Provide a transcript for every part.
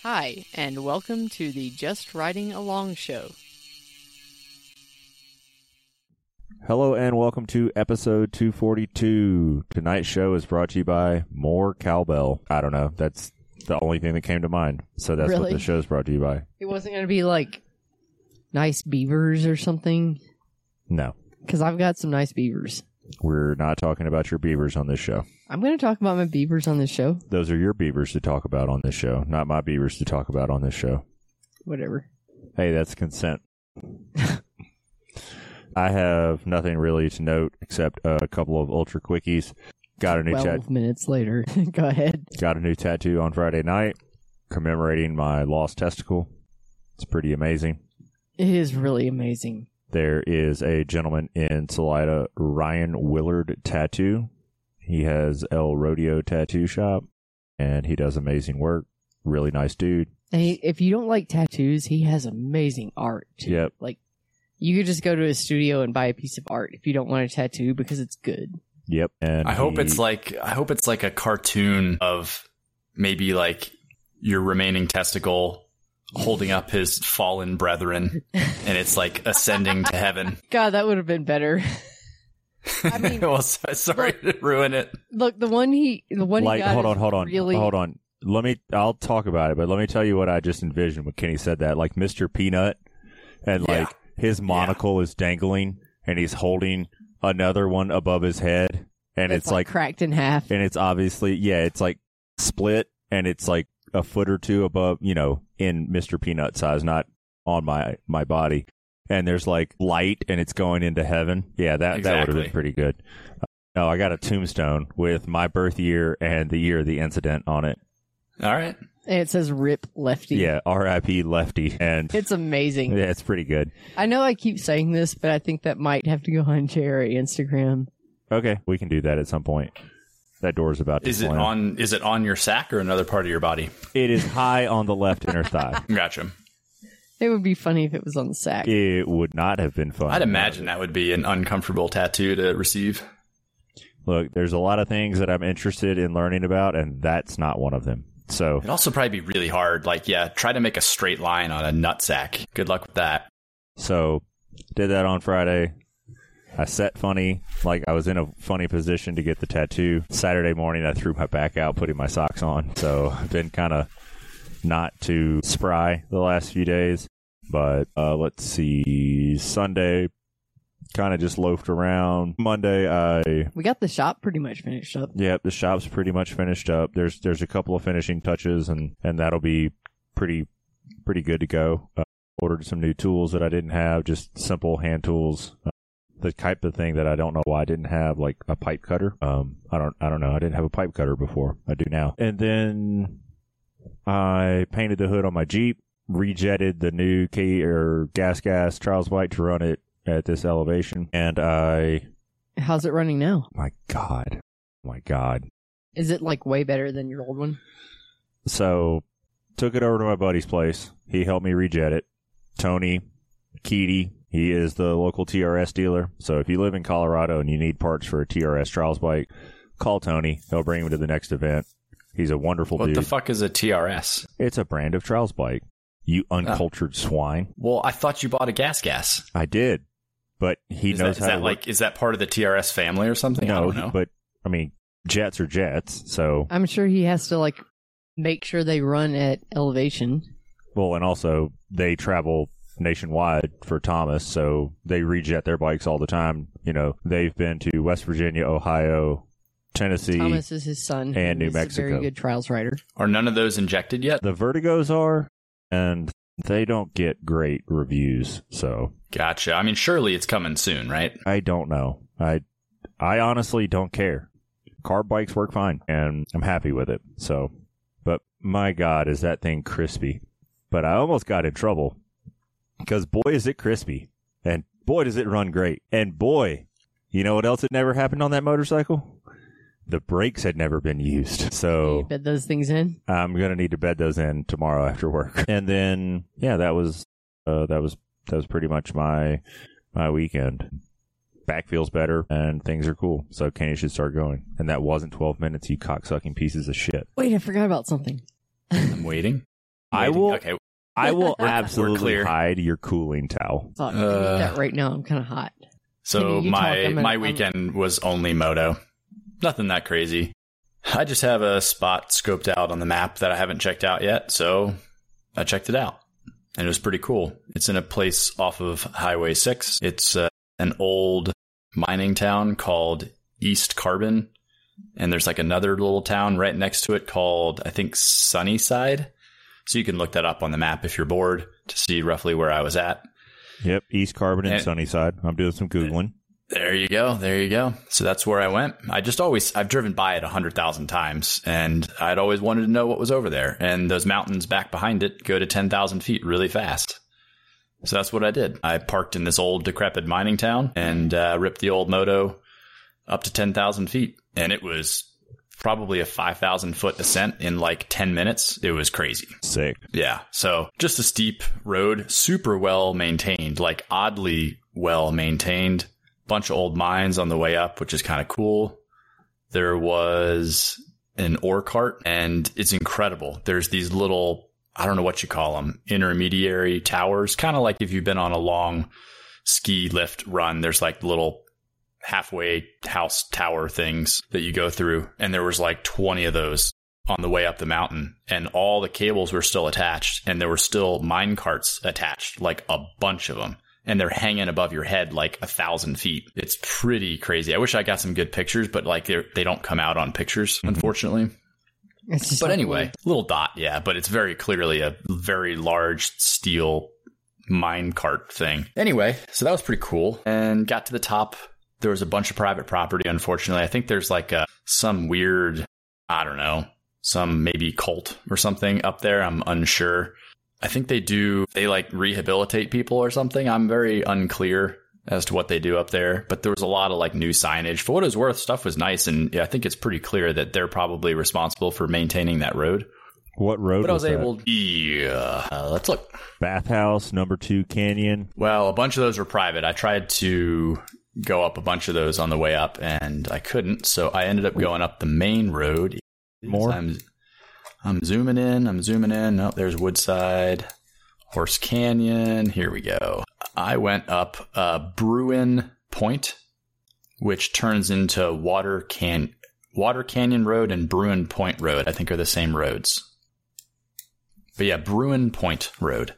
Hi, and welcome to the Just Riding Along show. Hello and welcome to episode 242. Tonight's show is brought to you by More Cowbell. I don't know. That's the only thing that came to mind. So that's what the show is brought to you by. It wasn't going to be like nice beavers or something? No. Because I've got some nice beavers. We're not talking about your beavers on this show. I'm going to talk about my beavers on this show. Those are your beavers to talk about on this show, not my beavers to talk about on this show. Whatever. Hey, that's consent. I have nothing really to note except a couple of ultra quickies. Got a new 12 minutes later. Go ahead. Got a new tattoo on Friday night commemorating my lost testicle. It's pretty amazing. It is really amazing. There is a gentleman in Salida, Ryan Willard Tattoo. He has El Rodeo Tattoo Shop, and he does amazing work. Really nice dude. Hey, if you don't like tattoos, he has amazing art, too. Yep. Like, you could just go to his studio and buy a piece of art if you don't want a tattoo because it's good. Yep. And I hope it's like a cartoon of maybe like your remaining testicle holding up his fallen brethren, and it's like ascending to heaven. God, that would have been better. I mean, well, sorry to ruin it. Look, the one he got. Hold on. Really... Hold on. I'll talk about it, but let me tell you what I just envisioned when Kenny said that. Like Mr. Peanut, and like his monocle is dangling, and he's holding another one above his head, and it's like cracked in half, and it's obviously it's like split, and it's like a foot or two above, in Mr. Peanut size, not on my body. And there's like light, and it's going into heaven. Yeah, that would have been pretty good. No, I got a tombstone with my birth year and the year of the incident on it. All right. And it says RIP Lefty. Yeah, R.I.P. Lefty. And it's amazing. Yeah, it's pretty good. I know I keep saying this, but I think that might have to go on Jerry Instagram. Okay, we can do that at some point. That door's about to slam. Is it on your sack or another part of your body? It is high on the left inner thigh. Gotcha. It would be funny if it was on the sack. It would not have been fun. I'd imagine that would be an uncomfortable tattoo to receive. Look, there's a lot of things that I'm interested in learning about, and that's not one of them. So it'd also probably be really hard. Like, try to make a straight line on a nutsack. Good luck with that. So, did that on Friday. I sat funny, like I was in a funny position to get the tattoo. Saturday morning, I threw my back out, putting my socks on. So, I've been kind of not too spry the last few days. But let's see, Sunday, kind of just loafed around. Monday, we got the shop pretty much finished up. Yep, the shop's pretty much finished up. There's a couple of finishing touches, and that'll be pretty good to go. Ordered some new tools that I didn't have, just simple hand tools. The type of thing that I don't know why I didn't have, like a pipe cutter. I don't know. I didn't have a pipe cutter before. I do now. And then I painted the hood on my Jeep, rejetted the new gas Trials White to run it at this elevation, and How's it running now? My God. Is it like way better than your old one? So, took it over to my buddy's place. He helped me rejet it. Tony Keaty, he is the local TRS dealer. So if you live in Colorado and you need parts for a TRS Trials bike, call Tony. He'll bring you to the next event. He's a wonderful dude. What the fuck is a TRS? It's a brand of Trials bike. You uncultured swine. Well, I thought you bought a gas. I did. But he knows how to work. Is that part of the TRS family or something? No, I don't know. But, I mean, jets are jets, so... I'm sure he has to, make sure they run at elevation. Well, and also, they travel nationwide for Thomas, so they rejet their bikes all the time. They've been to West Virginia, Ohio, Tennessee. Thomas is his son. And New Mexico. A very good trials rider. Are none of those injected yet? The Vertigos are, and they don't get great reviews, so... Gotcha. I mean, surely it's coming soon, right? I don't know. I honestly don't care. Carb bikes work fine, and I'm happy with it, so... But my God, is that thing crispy. But I almost got in trouble. Because boy, is it crispy. And boy, does it run great. And boy, you know what else had never happened on that motorcycle? The brakes had never been used. So you bed those things in? I'm going to need to bed those in tomorrow after work. And then, that was pretty much my weekend. Back feels better and things are cool. So Kenny should start going. And that wasn't 12 minutes, you cocksucking pieces of shit. Wait, I forgot about something. I'm waiting. I will. Okay. I will We're absolutely clear. hide your cooling towel. Thought I need that right now. I'm kind of hot. So You talk, I'm my gonna- weekend was only moto. Nothing that crazy. I just have a spot scoped out on the map that I haven't checked out yet, so I checked it out. And it was pretty cool. It's in a place off of Highway 6. It's an old mining town called East Carbon. And there's like another little town right next to it called, I think, Sunnyside. So you can look that up on the map if you're bored to see roughly where I was at. Yep, East Carbon and And- Sunnyside. I'm doing some Googling. There you go. There you go. So that's where I went. I've driven by it 100,000 times, and I'd always wanted to know what was over there. And those mountains back behind it go to 10,000 feet really fast. So that's what I did. I parked in this old decrepit mining town and ripped the old moto up to 10,000 feet. And it was probably a 5,000 foot ascent in like 10 minutes. It was crazy. Sick. Yeah. So just a steep road, super well maintained, like oddly well maintained. Bunch of old mines on the way up, which is kind of cool. There was an ore cart, and it's incredible. There's these little, I don't know what you call them, intermediary towers, kind of like if you've been on a long ski lift run, there's like little halfway house tower things that you go through. And there was like 20 of those on the way up the mountain, and all the cables were still attached, and there were still mine carts attached, like a bunch of them. And they're hanging above your head like 1,000 feet. It's pretty crazy. I wish I got some good pictures, but like they don't come out on pictures, unfortunately. It's just But like anyway, little dot, yeah. But it's very clearly a very large steel mine cart thing. Anyway, so that was pretty cool. And got to the top. There was a bunch of private property, unfortunately. I think there's like some weird, I don't know, some maybe cult or something up there. I'm unsure. I think they like rehabilitate people or something. I'm very unclear as to what they do up there, but there was a lot of like new signage. For what it was worth, stuff was nice. And yeah, I think it's pretty clear that they're probably responsible for maintaining that road. What road But I was that? able, yeah, let's look. Bathhouse, number 2 Canyon. Well, a bunch of those were private. I tried to go up a bunch of those on the way up and I couldn't. So I ended up going up the main road. More? I'm zooming in. Oh, there's Woodside, Horse Canyon. Here we go. I went up Bruin Point, which turns into Water Canyon Road and Bruin Point Road, I think are the same roads. But yeah, Bruin Point Road.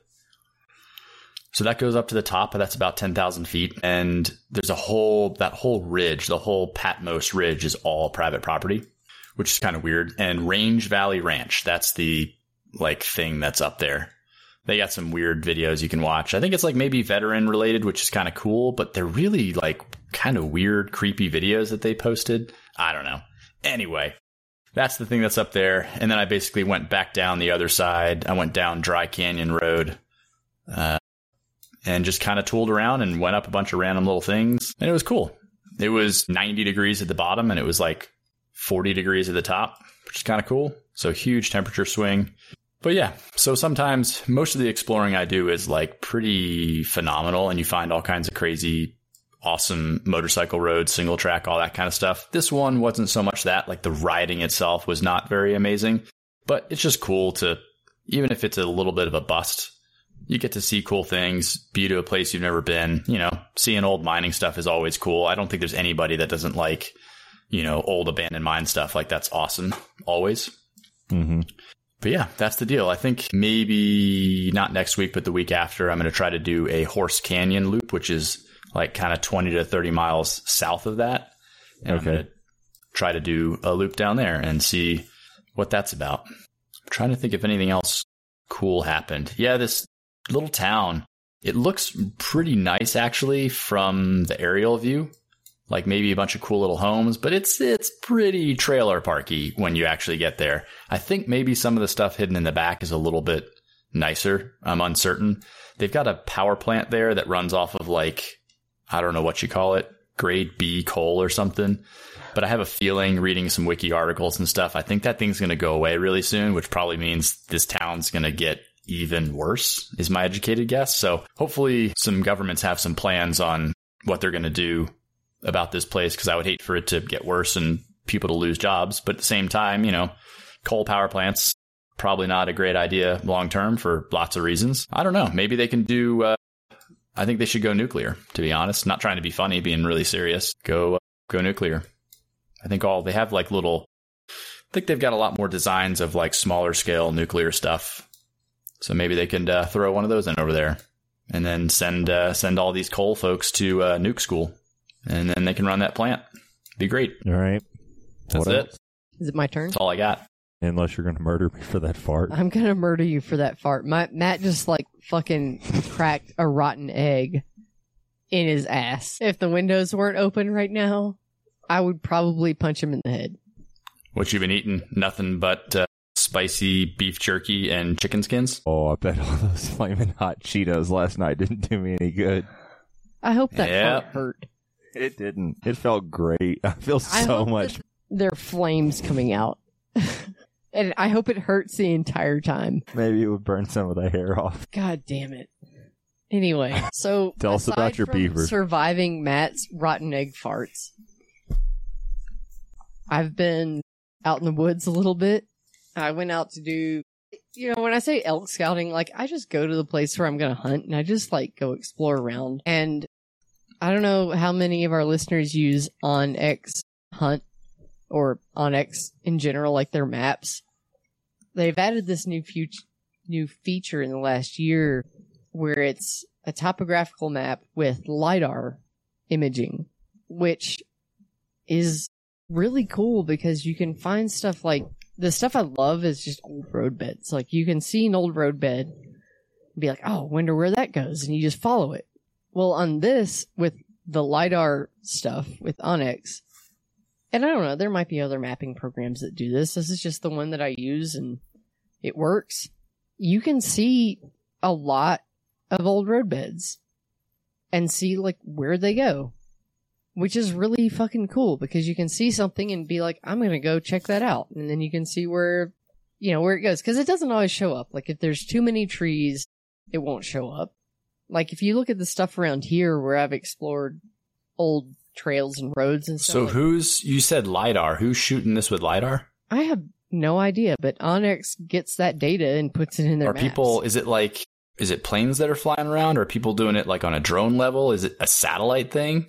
So that goes up to the top, but that's about 10,000 feet. And there's that whole ridge, the whole Patmos Ridge is all private property, which is kind of weird. And Range Valley Ranch, that's the like thing that's up there. They got some weird videos you can watch. I think it's like maybe veteran related, which is kind of cool, but they're really like kind of weird, creepy videos that they posted. I don't know. Anyway, that's the thing that's up there. And then I basically went back down the other side. I went down Dry Canyon Road, and just kind of tooled around and went up a bunch of random little things. And it was cool. It was 90 degrees at the bottom and it was like 40 degrees at the top, which is kind of cool. So huge temperature swing. But yeah, so sometimes most of the exploring I do is like pretty phenomenal and you find all kinds of crazy, awesome motorcycle roads, single track, all that kind of stuff. This one wasn't so much that, like the riding itself was not very amazing, but it's just cool to, even if it's a little bit of a bust, you get to see cool things, be to a place you've never been. You know, seeing old mining stuff is always cool. I don't think there's anybody that doesn't like, you know, old abandoned mine stuff. Like that's awesome. Always. Mm-hmm. But yeah, that's the deal. I think maybe not next week, but the week after, I'm going to try to do a Horse Canyon loop, which is like kind of 20 to 30 miles south of that. And I'm going to try to do a loop down there and see what that's about. I'm trying to think if anything else cool happened. Yeah, this little town, it looks pretty nice actually from the aerial view, like maybe a bunch of cool little homes, but it's pretty trailer parky when you actually get there. I think maybe some of the stuff hidden in the back is a little bit nicer. I'm uncertain. They've got a power plant there that runs off of like, I don't know what you call it, grade B coal or something. But I have a feeling, reading some wiki articles and stuff, I think that thing's going to go away really soon, which probably means this town's going to get even worse, is my educated guess. So hopefully some governments have some plans on what they're going to do about this place, because I would hate for it to get worse and people to lose jobs. But at the same time, you know, coal power plants probably not a great idea long term for lots of reasons. I don't know. Maybe they can do. I think they should go nuclear. To be honest, not trying to be funny, being really serious. Go nuclear. I think they have like little. I think they've got a lot more designs of like smaller scale nuclear stuff. So maybe they can throw one of those in over there, and then send all these coal folks to nuke school, and then they can run that plant. Be great. All right. That's it. Is it my turn? That's all I got. Unless you're going to murder me for that fart. I'm going to murder you for that fart. Matt just like fucking cracked a rotten egg in his ass. If the windows weren't open right now, I would probably punch him in the head. What you been eating? Nothing but spicy beef jerky and chicken skins? Oh, I bet all those flaming hot Cheetos last night didn't do me any good. I hope that fart hurt. It didn't. It felt great. I feel so much. There are flames coming out. And I hope it hurts the entire time. Maybe it would burn some of the hair off. God damn it. Anyway, so tell us about your beaver. Surviving Matt's rotten egg farts. I've been out in the woods a little bit. I went out to do, when I say elk scouting, like I just go to the place where I'm going to hunt and I just like go explore around. And I don't know how many of our listeners use OnX Hunt or OnX in general, like their maps. They've added this new feature in the last year where it's a topographical map with LiDAR imaging, which is really cool because you can find stuff like, the stuff I love is just old road beds. Like you can see an old road bed and be like, oh, I wonder where that goes. And you just follow it. Well, on this, with the LiDAR stuff with OnX, and I don't know, there might be other mapping programs that do this. This is just the one that I use and it works. You can see a lot of old road beds and see like where they go, which is really fucking cool because you can see something and be like, I'm going to go check that out. And then you can see where it goes. Cause it doesn't always show up. Like if there's too many trees, it won't show up. Like if you look at the stuff around here where I've explored old trails and roads and stuff. So you said LiDAR, who's shooting this with LiDAR? I have no idea, but OnX gets that data and puts it in their maps. Is it planes that are flying around or are people doing it like on a drone level? Is it a satellite thing?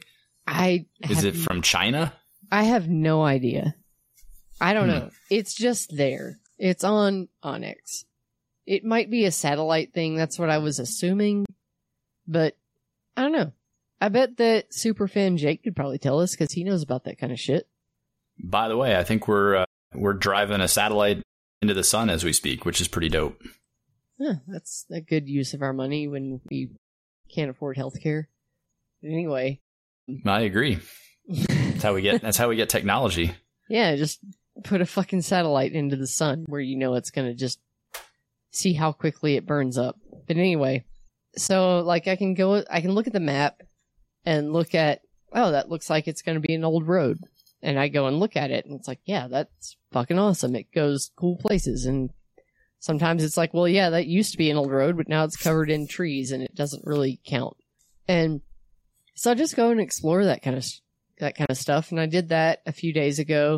Is it from China? I have no idea. I don't know. It's just there. It's on OnX. It might be a satellite thing. That's what I was assuming. But I don't know. I bet that Superfan Jake could probably tell us because he knows about that kind of shit. By the way, I think we're driving a satellite into the sun as we speak, which is pretty dope. Huh, that's a good use of our money when we can't afford healthcare. Anyway. I agree. That's how we get technology. Yeah, just put a fucking satellite into the sun where it's going to just see how quickly it burns up. But anyway, so like I can look at the map and look at, oh, that looks like it's going to be an old road. And I go and look at it and it's like, yeah, that's fucking awesome. It goes cool places. And sometimes it's like, well, yeah, that used to be an old road, but now it's covered in trees and it doesn't really count. And so I just go and explore that kind of stuff. And I did that a few days ago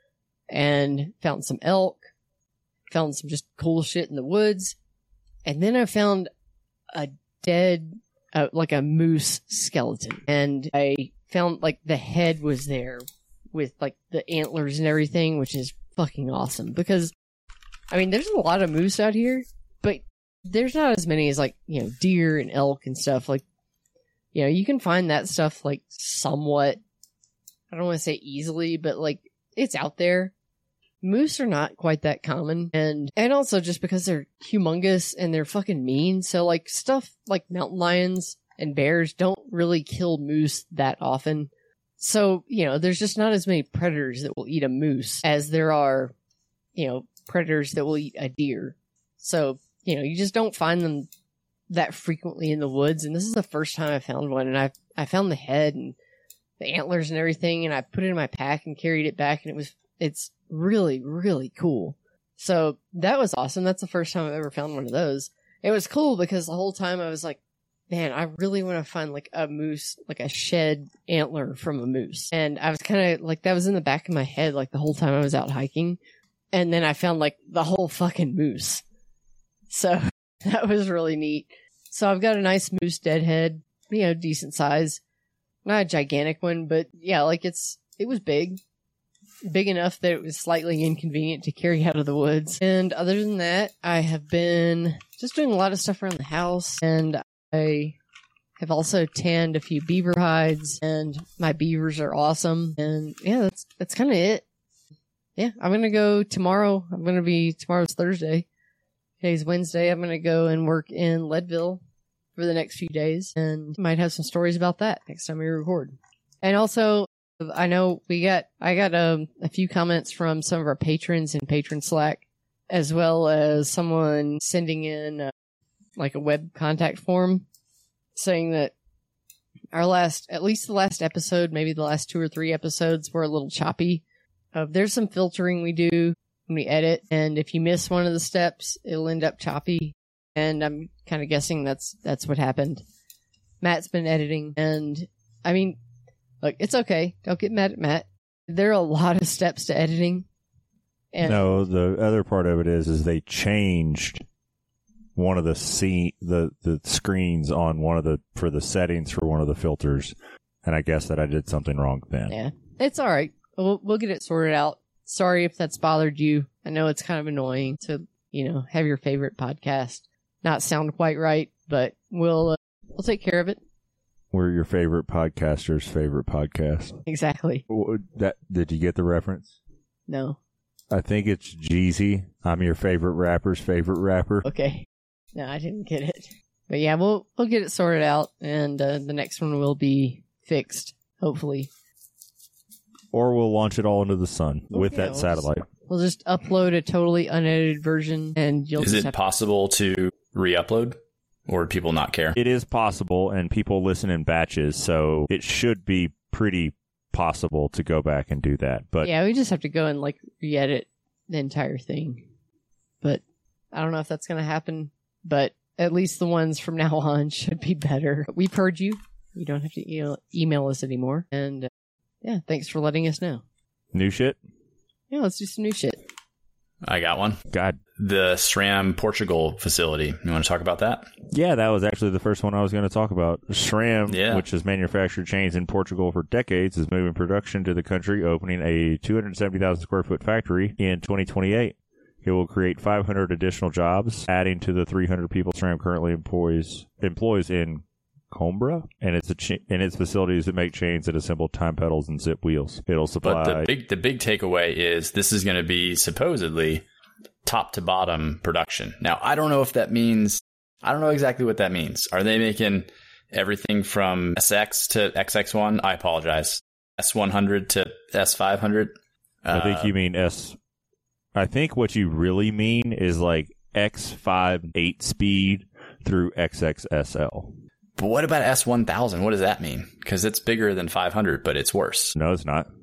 and found some elk, found some just cool shit in the woods. And then I found a dead, like a moose skeleton. And I found like the head was there with like the antlers and everything, which is fucking awesome because I mean, there's a lot of moose out here, but there's not as many as like, deer and elk and stuff. Like, you can find that stuff like somewhat, I don't want to say easily, but like it's out there. Moose are not quite that common. And also just because they're humongous and they're fucking mean. So like stuff like mountain lions and bears don't really kill moose that often. So, there's just not as many predators that will eat a moose as there are, predators that will eat a deer. So, you just don't find them that frequently in the woods. And this is the first time I found one. And I found the head and the antlers and everything. And I put it in my pack and carried it back. And it's really, really cool. So that was awesome. That's the first time I've ever found one of those. It was cool because the whole time I was like, man, I really want to find like a moose, like a shed antler from a moose. And I was kind of like, that was in the back of my head like the whole time I was out hiking. And then I found like the whole fucking moose. So that was really neat. So I've got a nice moose deadhead, decent size. Not a gigantic one, but yeah, like it was big. Big enough that it was slightly inconvenient to carry out of the woods. And other than that, I have been just doing a lot of stuff around the house. And I have also tanned a few beaver hides, and my beavers are awesome. And yeah, that's kind of it. Yeah, I'm going to go tomorrow. Tomorrow's Thursday. Today's Wednesday. I'm going to go and work in Leadville for the next few days, and might have some stories about that next time we record. And also, I know I got a few comments from some of our patrons in Patron Slack, as well as someone sending in like a web contact form saying that at least the last episode, maybe the last 2 or 3 episodes were a little choppy. There's some filtering we do when we edit, and if you miss one of the steps, it'll end up choppy. And I'm kind of guessing that's what happened. Matt's been editing, and I mean, look, it's okay. Don't get mad at Matt. There are a lot of steps to editing. And no, the other part of it is they changed one of the screens on for the settings for one of the filters, and I guess that I did something wrong then. Yeah, it's all right. We'll get it sorted out. Sorry if that's bothered you. I know it's kind of annoying to, have your favorite podcast not sound quite right, but we'll take care of it. We're your favorite podcaster's favorite podcast. Exactly. Did you get the reference? No. I think it's Jeezy. I'm your favorite rapper's favorite rapper. Okay. No, I didn't get it. But yeah, we'll get it sorted out, and the next one will be fixed, hopefully. Or we'll launch it all into the sun with that satellite. We'll just upload a totally unedited version, and you'll. Is it possible to re-upload, or do people not care? It is possible, and people listen in batches, so it should be pretty possible to go back and do that. But yeah, we just have to go and re-edit the entire thing. But I don't know if that's going to happen. But at least the ones from now on should be better. We've heard you. You don't have to email us anymore. And yeah, thanks for letting us know. New shit? Yeah, let's do some new shit. I got one. God. The SRAM Portugal facility. You want to talk about that? Yeah, that was actually the first one I was going to talk about. SRAM, which has manufactured chains in Portugal for decades, is moving production to the country, opening a 270,000 square foot factory in 2028. It will create 500 additional jobs, adding to the 300 people SRAM currently employs in Coimbra and its facilities that make chains that assemble time pedals and zip wheels. It'll supply. But the big takeaway is this is going to be supposedly top to bottom production. Now, I don't know exactly what that means. Are they making everything from SX to XX1? I apologize. S100 to S500? I think you mean S. I think what you really mean is like X5 8-speed through XXSL. But what about S1000? What does that mean? Because it's bigger than 500, but it's worse. No, it's not.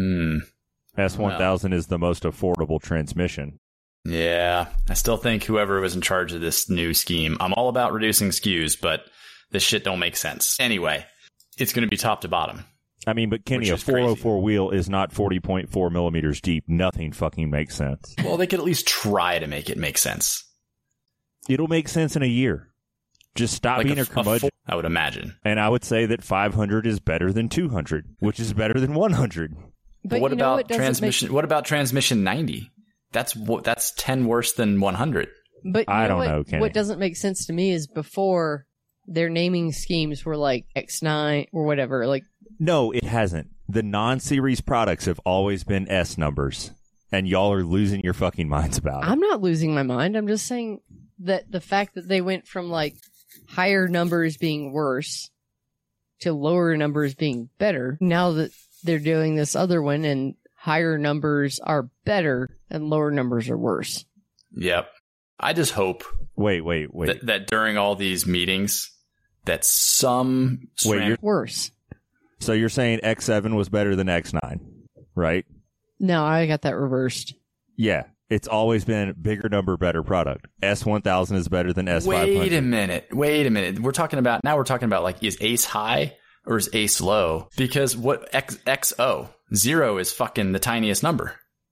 S1000 is the most affordable transmission. Yeah, I still think whoever was in charge of this new scheme, I'm all about reducing SKUs, but this shit don't make sense. Anyway, it's going to be top to bottom. I mean, but Kenny, a 404 wheel is not 40.4 millimeters deep. Nothing fucking makes sense. Well, they could at least try to make it make sense. It'll make sense in a year. Just stop being a curmudgeon. I would imagine. And I would say that 500 is better than 200, which is better than 100. But what about transmission? What about transmission 90? That's 10 worse than 100. But I don't know, Kenny. What doesn't make sense to me is before their naming schemes were like X9 or whatever. No, it hasn't. The non-series products have always been S numbers, and y'all are losing your fucking minds about it. I'm not losing my mind. I'm just saying that the fact that they went from higher numbers being worse to lower numbers being better, now that they're doing this other one and higher numbers are better and lower numbers are worse. Yep. I just hope wait. That during all these meetings that some worse. So you're saying X7 was better than X9, right? No, I got that reversed. Yeah. It's always been bigger number, better product. S1000 is better than S500. Wait a minute. We're talking about is Ace high or is Ace low? Because what XO? 0 is fucking the tiniest number.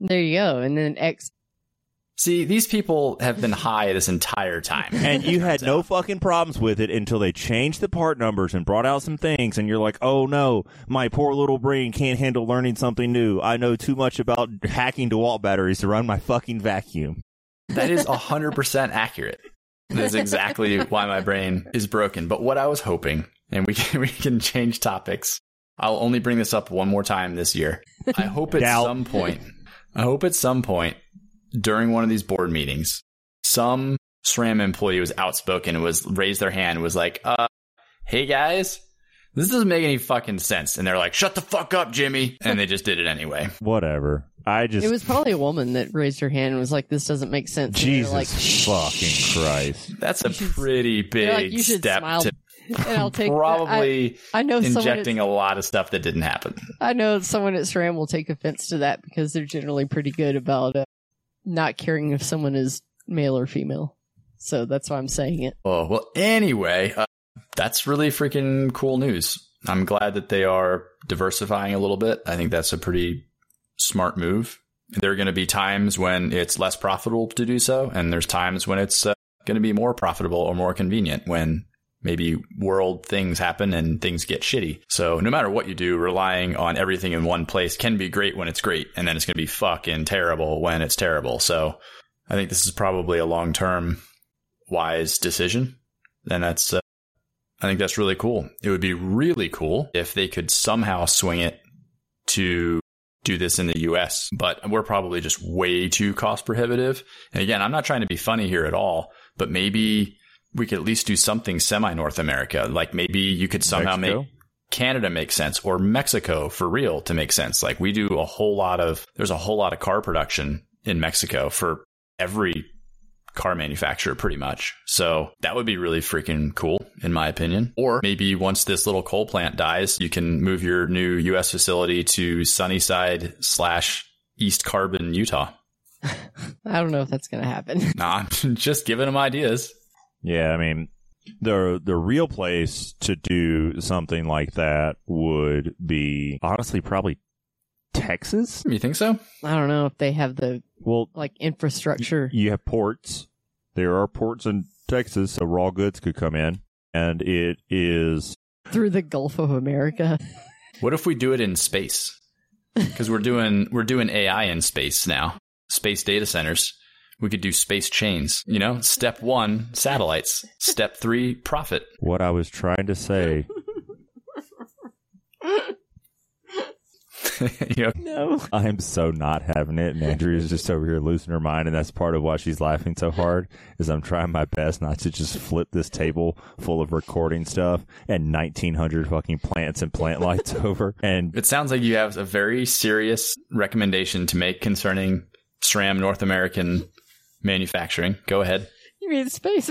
There you go. And then X. See, these people have been high this entire time. And you had no fucking problems with it until they changed the part numbers and brought out some things, and you're like, oh no, my poor little brain can't handle learning something new. I know too much about hacking DeWalt batteries to run my fucking vacuum. That is 100% accurate. That's exactly why my brain is broken. But what I was hoping, and we can change topics. I'll only bring this up one more time this year. I hope at some point during one of these board meetings, some SRAM employee was outspoken and raised their hand and was like, hey guys, this doesn't make any fucking sense. And they're like, shut the fuck up, Jimmy. And they just did it anyway. Whatever. It was probably a woman that raised her hand and was like, this doesn't make sense. Jesus fucking Christ. That's a pretty big step to and I'll take probably I know injecting a lot of stuff that didn't happen. I know someone at SRAM will take offense to that because they're generally pretty good about not caring if someone is male or female. So that's why I'm saying it. Oh, well, anyway, that's really freaking cool news. I'm glad that they are diversifying a little bit. I think that's a pretty smart move. There are going to be times when it's less profitable to do so, and there's times when it's going to be more profitable or more convenient when maybe world things happen and things get shitty. So no matter what you do, relying on everything in one place can be great when it's great, and then it's going to be fucking terrible when it's terrible. So I think this is probably a long-term wise decision, and I think that's really cool. It would be really cool if they could somehow swing it to do this in the US, but we're probably just way too cost prohibitive. And again, I'm not trying to be funny here at all, but maybe we could at least do something semi-North America. Like maybe you could somehow make Canada make sense, or Mexico for real to make sense. Like there's a whole lot of car production in Mexico for every car manufacturer pretty much. So that would be really freaking cool in my opinion. Or maybe once this little coal plant dies, you can move your new US facility to Sunnyside / East Carbon, Utah. I don't know if that's going to happen. Nah, I'm just giving them ideas. Yeah, I mean, the real place to do something like that would be honestly probably Texas. You think so? I don't know if they have the infrastructure. You have ports. There are ports in Texas, so raw goods could come in, and it is through the Gulf of America. What if we do it in space? Because we're doing AI in space now. Space data centers. We could do space chains. Step 1, satellites. Step 3, profit. What I was trying to say. No. I'm so not having it, and Andrea's just over here losing her mind, and that's part of why she's laughing so hard, is I'm trying my best not to just flip this table full of recording stuff and 1,900 fucking plants and plant lights over. And it sounds like you have a very serious recommendation to make concerning SRAM North American manufacturing. Go ahead. You mean space?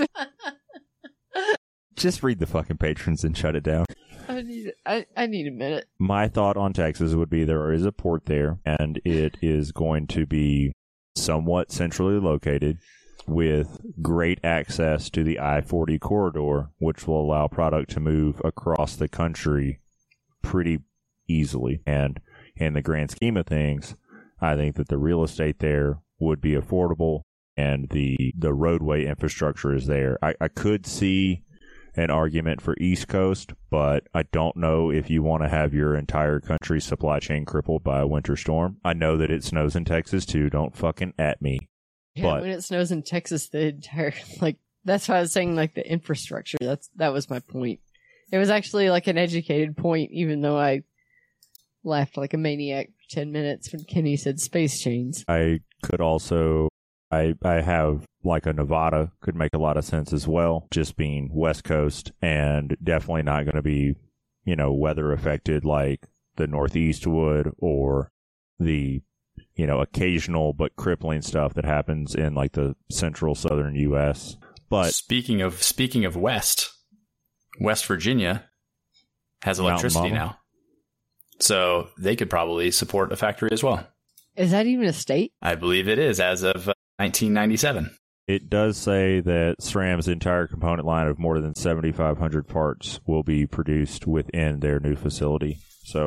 Just read the fucking patrons and shut it down. I need a minute. My thought on Texas would be there is a port there, and it is going to be somewhat centrally located with great access to the I-40 corridor, which will allow product to move across the country pretty easily. And in the grand scheme of things, I think that the real estate there would be affordable, and the roadway infrastructure is there. I could see an argument for East Coast, but I don't know if you want to have your entire country's supply chain crippled by a winter storm. I know that it snows in Texas too. Don't fucking at me. Yeah, but when it snows in Texas, the entire that's why I was saying the infrastructure. That was my point. It was actually an educated point, even though I laughed like a maniac for 10 minutes when Kenny said space chains. I could also. I have a Nevada could make a lot of sense as well, just being West Coast and definitely not going to be, weather affected like the Northeast would, or the, occasional but crippling stuff that happens in the central southern U.S. But speaking of West Virginia has electricity now. So they could probably support a factory as well. Is that even a state? I believe it is as of 1997. It does say that SRAM's entire component line of more than 7,500 parts will be produced within their new facility. So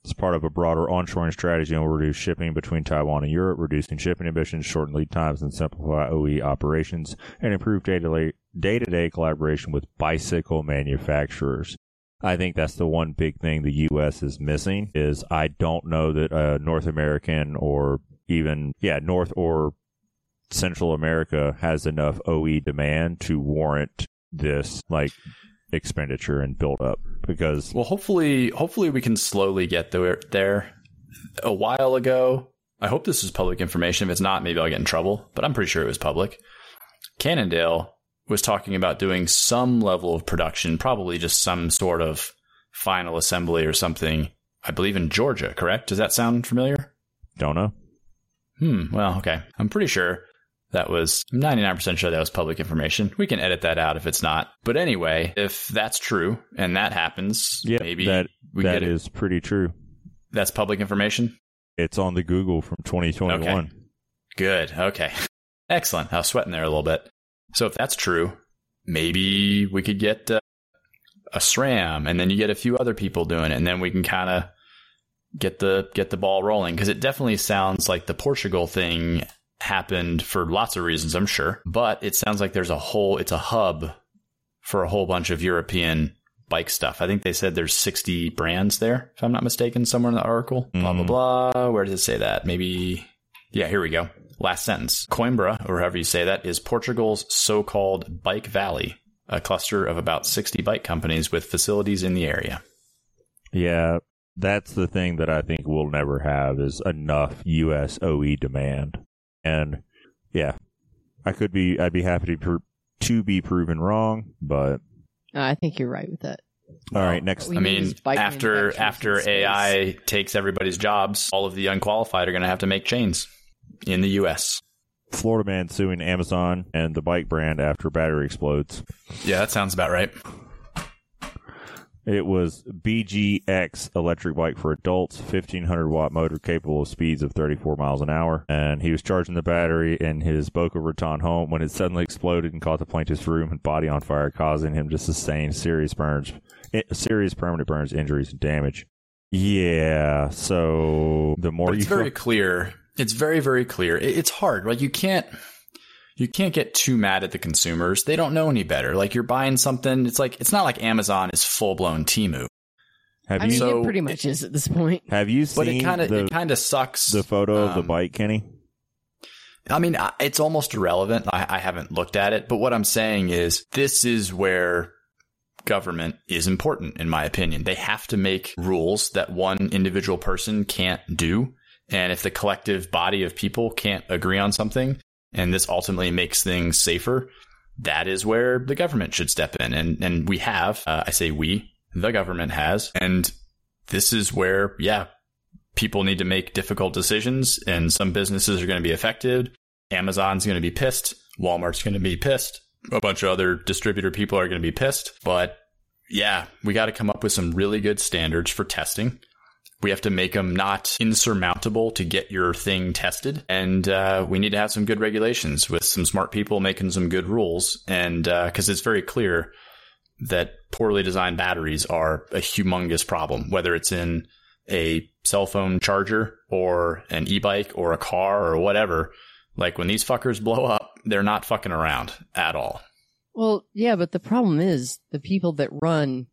It's part of a broader onshoring strategy and will reduce shipping between Taiwan and Europe, reducing shipping emissions, shorten lead times, and simplify OE operations, and improve day-to-day collaboration with bicycle manufacturers. I think that's the one big thing the U.S. is missing is I don't know that North American or even, North or Central America has enough OE demand to warrant this, expenditure and build up because hopefully we can slowly get there. A while ago, I hope this is public information. If it's not, maybe I'll get in trouble, but I'm pretty sure it was public. Cannondale was talking about doing some level of production, probably just some sort of final assembly or something, I believe in Georgia, correct? Does that sound familiar? Don't know. Well, okay. I'm pretty sure that was 99% sure that was public information. We can edit that out if it's not. But anyway, if that's true and that happens, maybe that is pretty true. That's public information? It's on the Google from 2021. Okay. Good. Okay. Excellent. I was sweating there a little bit. So if that's true, maybe we could get a SRAM and then you get a few other people doing it and then we can kind of get the ball rolling because it definitely sounds like the Portugal thing happened for lots of reasons, I'm sure. But it sounds like it's a hub for a whole bunch of European bike stuff. I think they said there's 60 brands there, if I'm not mistaken, somewhere in the article. Blah, blah, blah. Where does it say that? Maybe. Yeah, here we go. Last sentence. Coimbra, or however you say that, is Portugal's so-called Bike Valley, a cluster of about 60 bike companies with facilities in the area. Yeah, that's the thing that I think we'll never have is enough U.S. OE demand. And yeah, I'd be happy to be proven wrong, but I think you're right with that. All right, next. I mean, after AI takes everybody's jobs, all of the unqualified are going to have to make chains in the U.S. Florida man suing Amazon and the bike brand after battery explodes. Yeah, that sounds about right. It was BGX electric bike for adults, 1,500 watt motor capable of speeds of 34 miles an hour. And he was charging the battery in his Boca Raton home when it suddenly exploded and caught the plaintiff's room and body on fire, causing him to sustain serious permanent burns, injuries, and damage. Yeah, so the more it's very clear. It's very, very clear. It's hard, right? You can't get too mad at the consumers. They don't know any better. Like you're buying something. It's not like Amazon is full blown Temu. It pretty much is at this point. Have you seen? But it kind of sucks. The photo of the bike, Kenny. I mean, it's almost irrelevant. I haven't looked at it, but what I'm saying is this is where government is important, in my opinion. They have to make rules that one individual person can't do, and if the collective body of people can't agree on something. And this ultimately makes things safer. That is where the government should step in. And we have, I say we, the government has. And this is where, people need to make difficult decisions. And some businesses are going to be affected. Amazon's going to be pissed. Walmart's going to be pissed. A bunch of other distributor people are going to be pissed. But we got to come up with some really good standards for testing. We have to make them not insurmountable to get your thing tested. And we need to have some good regulations with some smart people making some good rules. And because it's very clear that poorly designed batteries are a humongous problem, whether it's in a cell phone charger or an e-bike or a car or whatever. Like when these fuckers blow up, they're not fucking around at all. Well, yeah, but the problem is the people that run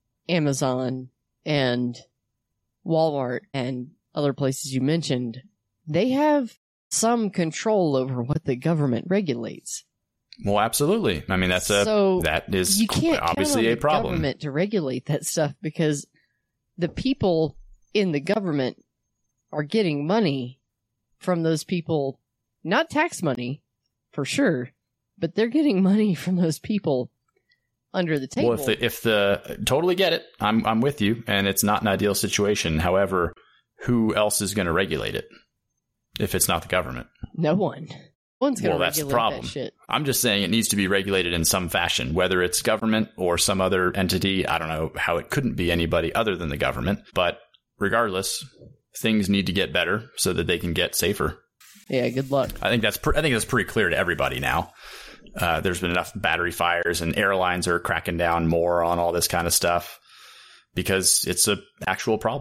Amazon and Walmart and other places you mentioned, they have some control over what the government regulates. Well, absolutely. I mean, that is you can't obviously count on a problem. The government to regulate that stuff because the people in the government are getting money from those people, not tax money for sure, but they're getting money from those people under the table. Well, if the totally get it, I'm with you, and it's not an ideal situation. However, who else is going to regulate it if it's not the government? No one. One's going to that's the regulate problem. that shit. I'm just saying it needs to be regulated in some fashion, whether it's government or some other entity. I don't know how it couldn't be anybody other than the government, but regardless, things need to get better so that they can get safer. Yeah, good luck. I think that's pretty clear to everybody now. There's been enough battery fires, and airlines are cracking down more on all this kind of stuff because it's an actual problem.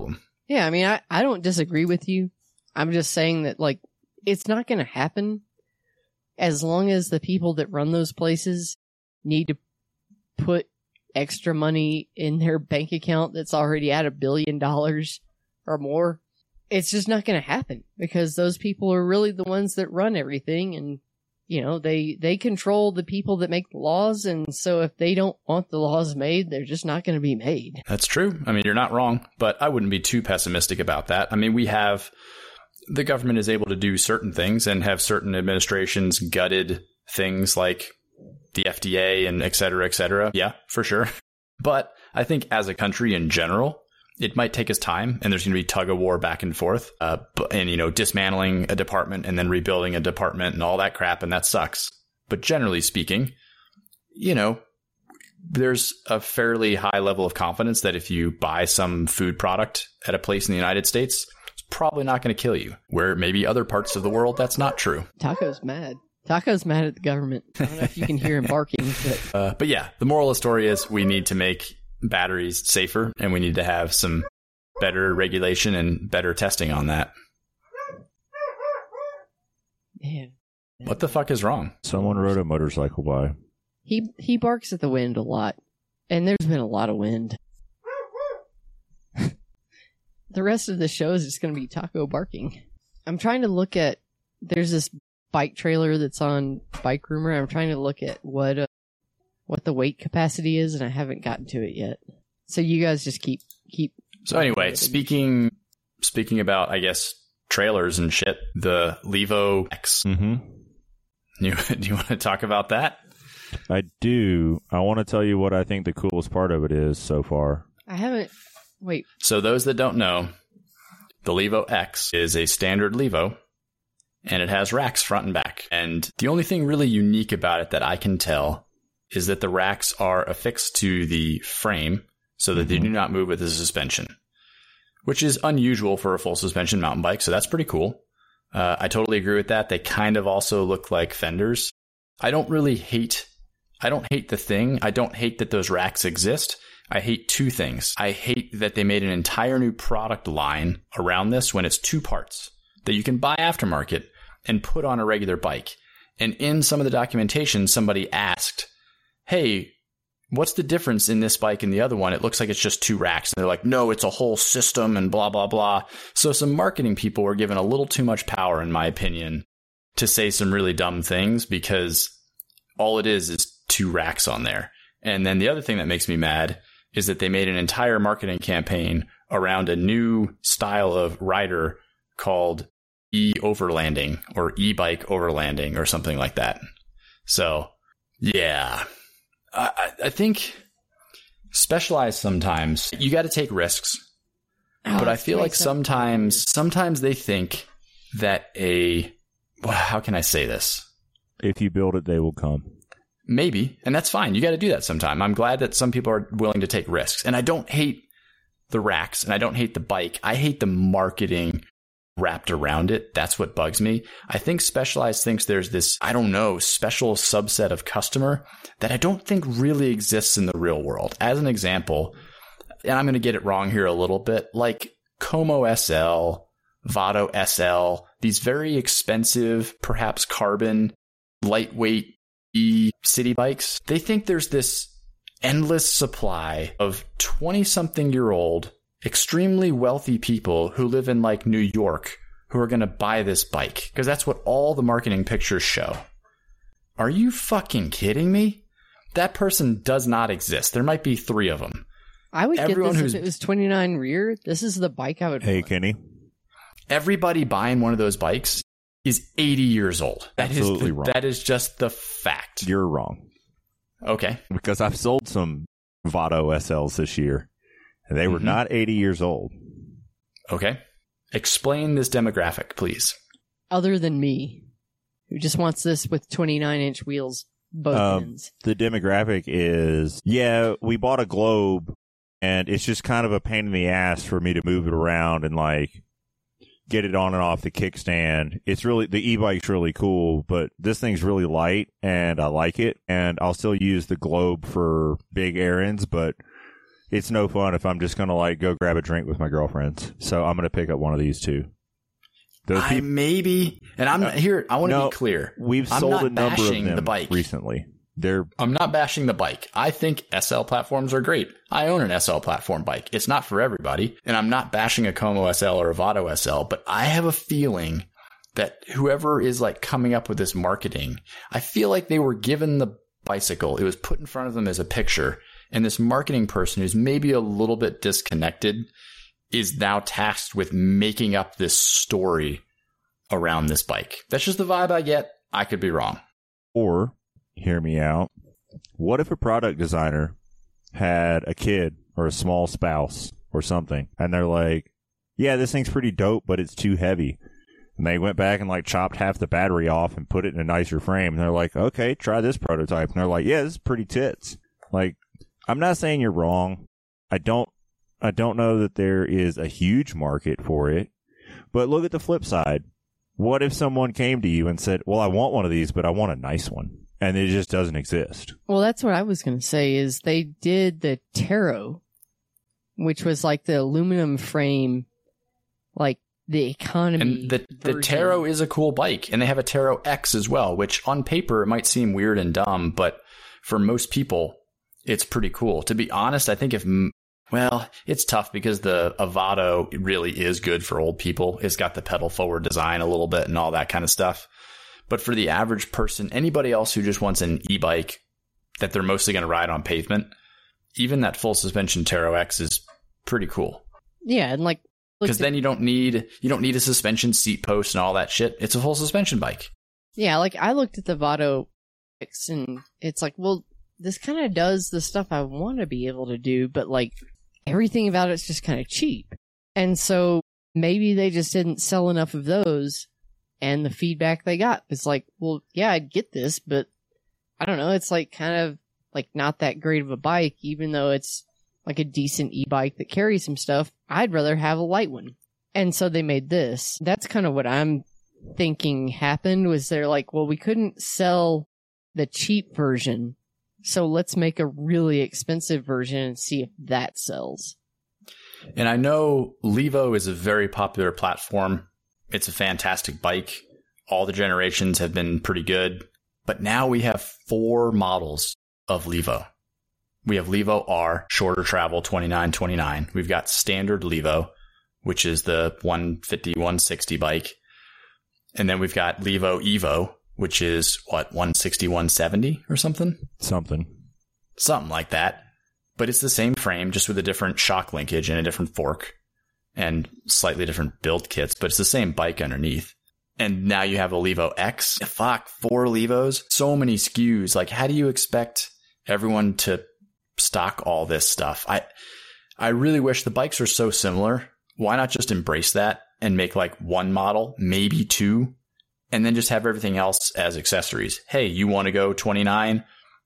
Yeah, I mean, I don't disagree with you. I'm just saying that, like, it's not going to happen as long as the people that run those places need to put extra money in their bank account that's already at $1 billion or more. It's just not going to happen because those people are really the ones that run everything. And, you know, they control the people that make the laws. And so if they don't want the laws made, they're just not going to be made. That's true. I mean, you're not wrong, but I wouldn't be too pessimistic about that. I mean, the government is able to do certain things and have certain administrations gutted things like the FDA and et cetera, et cetera. Yeah, for sure. But I think as a country in general, it might take us time, and there's going to be tug of war back and forth, and, you know, dismantling a department and then rebuilding a department and all that crap, and that sucks. But generally speaking, you know, there's a fairly high level of confidence that if you buy some food product at a place in the United States, it's probably not going to kill you, where maybe other parts of the world, that's not true. Taco's mad. Taco's mad at the government. I don't know if you can hear him barking. But yeah, the moral of the story is we need to make batteries safer, and we need to have some better regulation and better testing on that. Man. What the fuck is wrong? Someone rode a motorcycle by. He barks at the wind a lot, and there's been a lot of wind. The rest of the show is just going to be Taco barking. I'm trying to look at, there's this bike trailer that's on Bike Rumor. I'm trying to look at what the weight capacity is, and I haven't gotten to it yet. So you guys just keep. So anyway, speaking about, I guess, trailers and shit, the Levo X. Mm-hmm. Do you want to talk about that? I do. I want to tell you what I think the coolest part of it is so far. I haven't. Wait. So those that don't know, the Levo X is a standard Levo, and it has racks front and back. And the only thing really unique about it that I can tell is that the racks are affixed to the frame so that they do not move with the suspension, which is unusual for a full suspension mountain bike. So that's pretty cool. I totally agree with that. They kind of also look like fenders. I don't hate the thing. I don't hate that those racks exist. I hate two things. I hate that they made an entire new product line around this when it's two parts that you can buy aftermarket and put on a regular bike. And in some of the documentation, somebody asked, hey, what's the difference in this bike and the other one? It looks like it's just two racks. And they're like, no, it's a whole system and blah, blah, blah. So some marketing people were given a little too much power, in my opinion, to say some really dumb things, because all it is two racks on there. And then the other thing that makes me mad is that they made an entire marketing campaign around a new style of rider called e-overlanding or e-bike overlanding or something like that. So, yeah, I think Specialized sometimes you got to take risks, but I feel like sometimes they think that how can I say this? If you build it, they will come. Maybe. And that's fine. You got to do that sometime. I'm glad that some people are willing to take risks. And I don't hate the racks and I don't hate the bike. I hate the marketing wrapped around it. That's what bugs me. I think Specialized thinks there's this, I don't know, special subset of customer that I don't think really exists in the real world. As an example, and I'm going to get it wrong here a little bit, like Como SL, Vado SL, these very expensive, perhaps carbon, lightweight city bikes, they think there's this endless supply of 20-something-year-old, extremely wealthy people who live in like New York who are going to buy this bike because that's what all the marketing pictures show. Are you fucking kidding me? That person does not exist. There might be 3 of them. I would get this if it was 29 rear. This is the bike I would want. Hey, Kenny. Everybody buying one of those bikes is 80 years old. Absolutely wrong. That is just the fact. You're wrong. Okay. Because I've sold some Vado SLs this year, and they were not 80 years old. Okay. Explain this demographic, please. Other than me, who just wants this with 29-inch wheels, both ends. The demographic is, we bought a Globe, and it's just kind of a pain in the ass for me to move it around and, like, get it on and off the kickstand. It's really, the e-bike's really cool, but this thing's really light and I like it. And I'll still use the Globe for big errands, but it's no fun if I'm just going to like go grab a drink with my girlfriends. So I'm going to pick up one of these two. Maybe, and I'm here. I want to be clear. We've sold a number of them recently. I'm not bashing the bike. I think SL platforms are great. I own an SL platform bike. It's not for everybody, and I'm not bashing a Como SL or a Vado SL, but I have a feeling that whoever is like coming up with this marketing, I feel like they were given the bicycle. It was put in front of them as a picture, and this marketing person who's maybe a little bit disconnected is now tasked with making up this story around this bike. That's just the vibe I get. I could be wrong. Or, hear me out, what if a product designer had a kid or a small spouse or something, and they're like, yeah, this thing's pretty dope, but it's too heavy. And they went back and like chopped half the battery off and put it in a nicer frame. And they're like, okay, try this prototype. And they're like, yeah, this is pretty tits. Like, I'm not saying you're wrong. I don't know that there is a huge market for it. But look at the flip side. What if someone came to you and said, well, I want one of these, but I want a nice one. And it just doesn't exist. Well, that's what I was going to say is they did the Taro, which was like the aluminum frame, like the economy. And the Taro is a cool bike. And they have a Taro X as well, which on paper it might seem weird and dumb, but for most people, it's pretty cool. To be honest, I think it's tough because the Avado really is good for old people. It's got the pedal forward design a little bit and all that kind of stuff. But for the average person, anybody else who just wants an e-bike that they're mostly going to ride on pavement, even that full suspension Taro X is pretty cool. Yeah, and like because then you don't need a suspension seat post and all that shit. It's a full suspension bike. Yeah, like I looked at the Vado X and it's like, well, this kind of does the stuff I want to be able to do, but like everything about it's just kind of cheap. And so maybe they just didn't sell enough of those, and the feedback they got was like, well, yeah, I'd get this, but I don't know, it's like kind of like not that great of a bike, even though it's like a decent e-bike that carries some stuff. I'd rather have a light one. And so they made this. That's kind of what I'm thinking happened, was they're like, well, we couldn't sell the cheap version, so let's make a really expensive version and see if that sells. And I know Levo is a very popular platform. It's a fantastic bike. All the generations have been pretty good. But now we have 4 models of Levo. We have Levo R, shorter travel, 2929. We've got standard Levo, which is the 150, 160 bike. And then we've got Levo Evo, which is, 160, 170 or something? Something like that. But it's the same frame, just with a different shock linkage and a different fork and slightly different build kits, but it's the same bike underneath. And now you have a Levo X. 4 Levos, so many SKUs. Like, how do you expect everyone to stock all this stuff? I really wish the bikes are so similar. Why not just embrace that and make like 1 model, maybe 2, and then just have everything else as accessories? Hey, you want to go 29?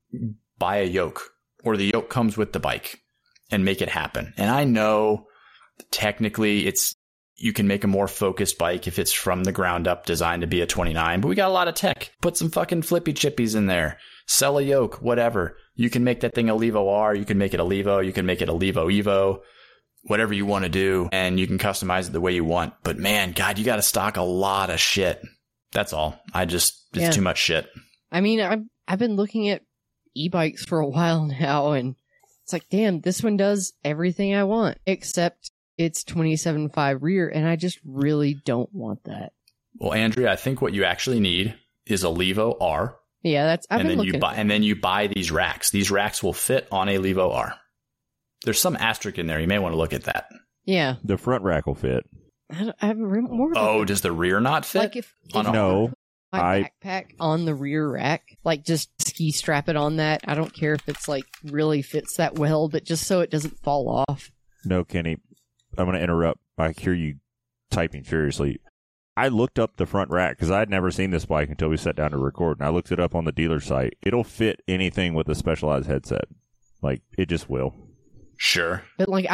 Buy a yoke, or the yoke comes with the bike, and make it happen. And I know technically you can make a more focused bike if it's from the ground up designed to be a 29, but we got a lot of tech. Put some fucking flippy chippies in there. Sell a yoke, whatever. You can make that thing a Levo R. You can make it a Levo. You can make it a Levo Evo. Whatever you want to do, and you can customize it the way you want. But man, God, you got to stock a lot of shit. That's all. It's too much shit. I mean, I've been looking at e-bikes for a while now, and it's like, damn, this one does everything I want, except it's 27.5 rear, and I just really don't want that. Well, Andrea, I think what you actually need is a Levo R. Yeah, and then you buy these racks. These racks will fit on a Levo R. There's some asterisk in there. You may want to look at that. Yeah. The front rack will fit. I have more. Oh, does the rear not fit? Like if no. My backpack on the rear rack, like just ski strap it on that. I don't care if it's like really fits that well, but just so it doesn't fall off. No, Kenny, I'm going to interrupt. I hear you typing furiously. I looked up the front rack because I had never seen this bike until we sat down to record, and I looked it up on the dealer site. It'll fit anything with a specialized headset. Like, it just will. Sure. But like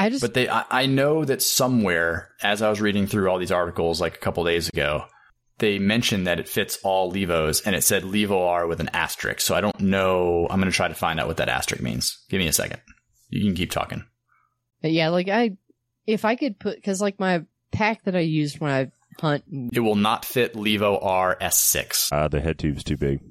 I know that somewhere, as I was reading through all these articles like a couple days ago, they mentioned that it fits all Levos, and it said Levo R with an asterisk. So I don't know. I'm going to try to find out what that asterisk means. Give me a second. You can keep talking. But yeah, like if I could put, because like my pack that I used when I hunt. It will not fit Levo R S6. The head tube's too big.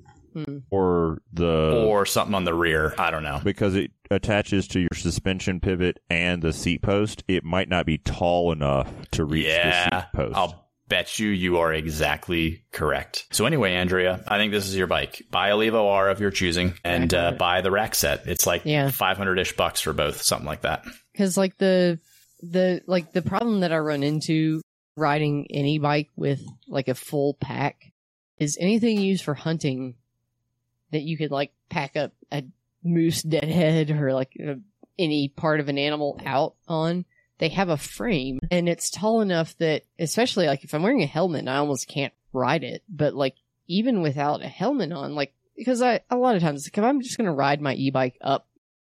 Or something on the rear. I don't know. Because it attaches to your suspension pivot and the seat post, it might not be tall enough to reach the seat post. I'll bet you are exactly correct. So anyway, Andrea, I think this is your bike. Buy a Levo R of your choosing and buy the rack set. It's like $500-ish bucks for both, something like that. Because like the problem that I run into riding any bike with like a full pack is anything used for hunting that you could like pack up a moose deadhead or like any part of an animal out on. They have a frame and it's tall enough that, especially like if I'm wearing a helmet, I almost can't ride it. But like even without a helmet on, like, because a lot of times, like, if I'm just going to ride my e-bike up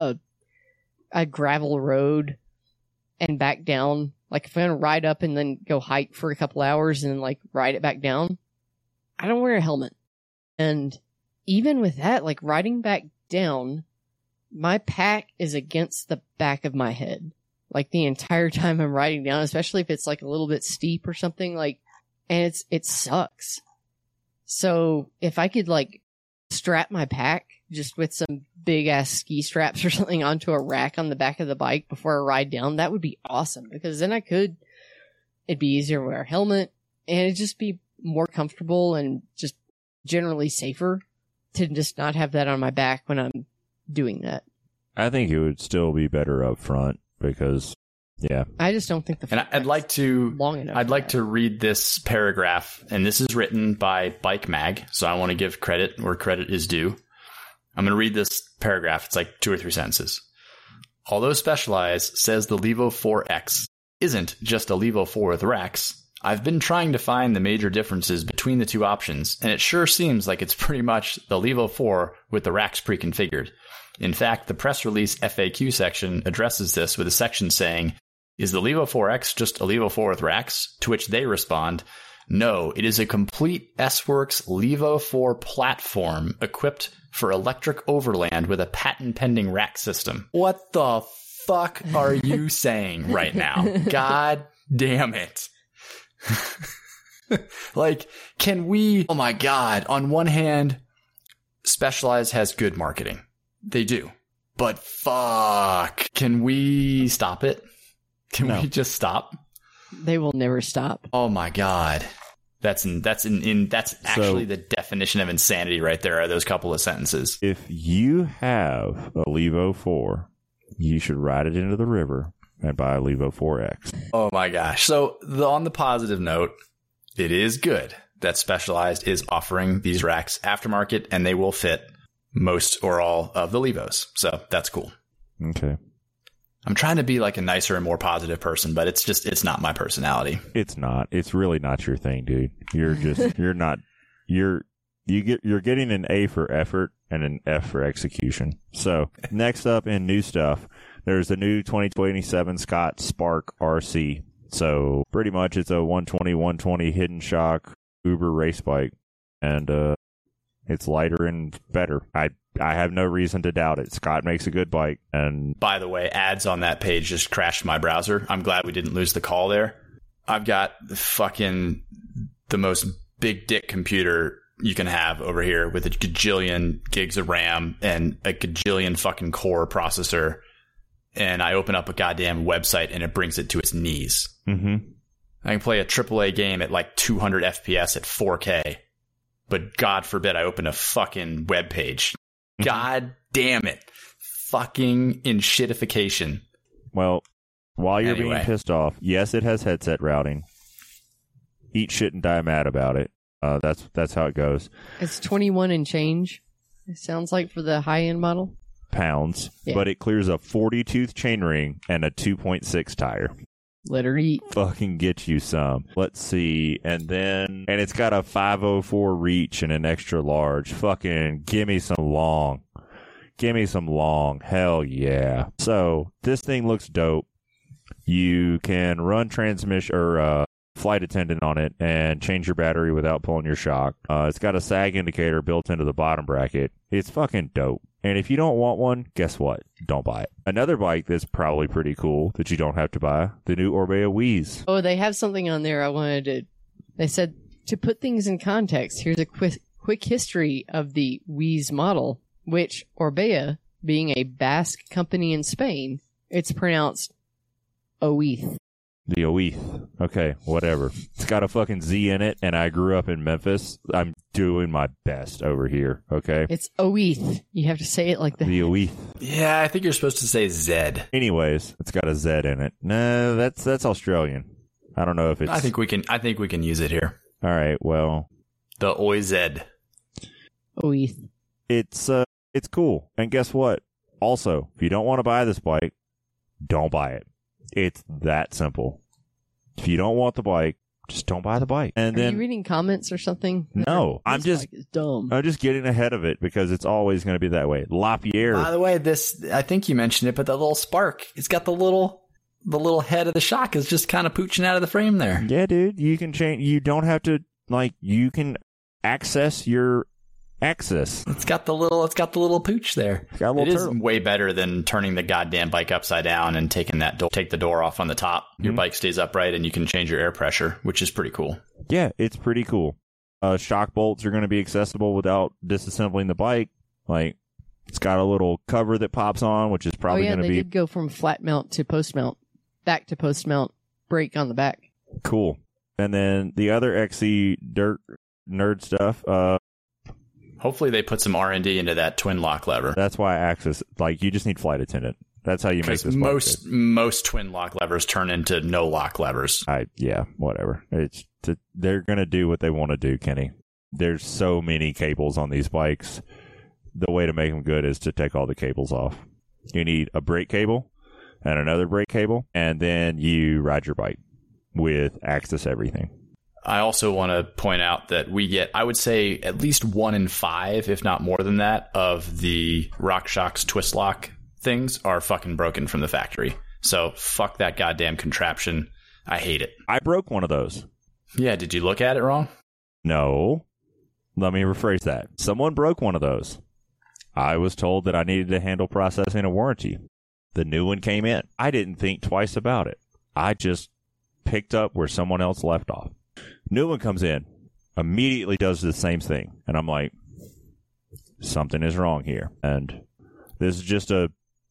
a gravel road and back down, like if I'm going to ride up and then go hike for a couple hours and then like ride it back down, I don't wear a helmet. And even with that, like riding back down, my pack is against the back of my head. Like the entire time I'm riding down, especially if it's like a little bit steep or something, like, and it sucks. So if I could like strap my pack just with some big ass ski straps or something onto a rack on the back of the bike before I ride down, that would be awesome, because then it'd be easier to wear a helmet and it'd just be more comfortable and just generally safer to just not have that on my back when I'm doing that. I think it would still be better up front because, I just don't think and I'd like to long enough. I'd like to read this paragraph, and this is written by Bike Mag, so I want to give credit where credit is due. I'm going to read this paragraph. It's like 2 or 3 sentences. Although Specialized says the Levo 4X isn't just a Levo 4 with racks, I've been trying to find the major differences between the two options, and it sure seems like it's pretty much the Levo 4 with the racks pre-configured. In fact, the press release FAQ section addresses this with a section saying, "Is the Levo 4X just a Levo 4 with racks?" To which they respond, "No, it is a complete S-Works Levo 4 platform equipped for electric overland with a patent-pending rack system." What the fuck are you saying right now? God damn it. Like, can we... Oh my God. On one hand, Specialized has good marketing. They do. But fuck. Can we stop it? Can we just stop? They will never stop. Oh my God. That's actually the definition of insanity right there, are those couple of sentences. If you have a Levo 4, you should ride it into the river and buy a Levo 4X. Oh my gosh. So on the positive note, it is good that Specialized is offering these racks aftermarket, and they will fit most or all of the Levos. So that's cool. Okay. I'm trying to be like a nicer and more positive person, but it's not my personality. It's not. It's really not your thing, dude. You're getting an A for effort and an F for execution. So next up in new stuff, there's the new 2027 Scott Spark RC. So pretty much it's a 120 hidden shock Uber race bike, and it's lighter and better. I have no reason to doubt it. Scott makes a good bike. And by the way, ads on that page just crashed my browser. I'm glad we didn't lose the call there. I've got the most big dick computer you can have over here with a gajillion gigs of RAM and a gajillion fucking core processor. And I open up a goddamn website and it brings it to its knees. Mm-hmm. I can play a AAA game at like 200 FPS at 4K. But God forbid I open a fucking web page. God damn it. Fucking enshittification. Well, while you're being pissed off, yes, it has headset routing. Eat shit and die mad about it. That's how it goes. It's 21 and change, it sounds like, for the high-end model. Pounds. Yeah. But it clears a 40-tooth chainring and a 2.6 tire. Let her eat. Fucking get you some. Let's see. And it's got a 504 reach and an extra large. Fucking give me some long. Give me some long. Hell yeah. So this thing looks dope. You can run transmission or flight attendant on it and change your battery without pulling your shock. It's got a sag indicator built into the bottom bracket. It's fucking dope. And if you don't want one, guess what? Don't buy it. Another bike that's probably pretty cool that you don't have to buy, the new Orbea Wheeze. Oh, they have something on there I wanted to... They said, to put things in context, here's a quick history of the Wheeze model, which Orbea, being a Basque company in Spain, it's pronounced Oith. The Oith. Okay, whatever. It's got a fucking Z in it, and I grew up in Memphis. I'm doing my best over here, okay? It's Oith. You have to say it like that. The Oith. Yeah, I think you're supposed to say Zed. Anyways, it's got a Z in it. No, that's Australian. I don't know if it's... I think we can use it here. All right, well... The Oized. Oith. It's cool. And guess what? Also, if you don't want to buy this bike, don't buy it. It's that simple. If you don't want the bike, just don't buy the bike. And Are you reading comments or something? No, I'm just dumb. I'm just getting ahead of it because it's always going to be that way. LaPierre. By the way, I think you mentioned it, but the little spark, it's got the little head of the shock is just kind of pooching out of the frame there. Yeah, dude, you can change. You don't have to you can access your axis. It's got the little pooch there. It is way better than turning the goddamn bike upside down and take the door off on the top. Your bike stays upright and you can change your air pressure, which is pretty cool. Yeah, it's pretty cool. Shock bolts are going to be accessible without disassembling the bike. Like, it's got a little cover that pops on, which is probably going to be... they did go from flat mount to post mount, back to post mount, brake on the back. Cool. And then the other XC dirt nerd stuff... Hopefully they put some R&D into that twin lock lever. That's why Axis, you just need flight attendant. That's how you make this bike. Most twin lock levers turn into no lock levers. Yeah, whatever. They're going to do what they want to do, Kenny. There's so many cables on these bikes. The way to make them good is to take all the cables off. You need a brake cable and another brake cable, and then you ride your bike with Axis everything. I also want to point out that we get, I would say, at least 1 in 5, if not more than that, of the RockShox twist lock things are fucking broken from the factory. So fuck that goddamn contraption. I hate it. I broke one of those. Yeah, did you look at it wrong? No. Let me rephrase that. Someone broke one of those. I was told that I needed to handle processing a warranty. The new one came in. I didn't think twice about it. I just picked up where someone else left off. New one comes in, immediately does the same thing. And I'm like, something is wrong here. And this is just a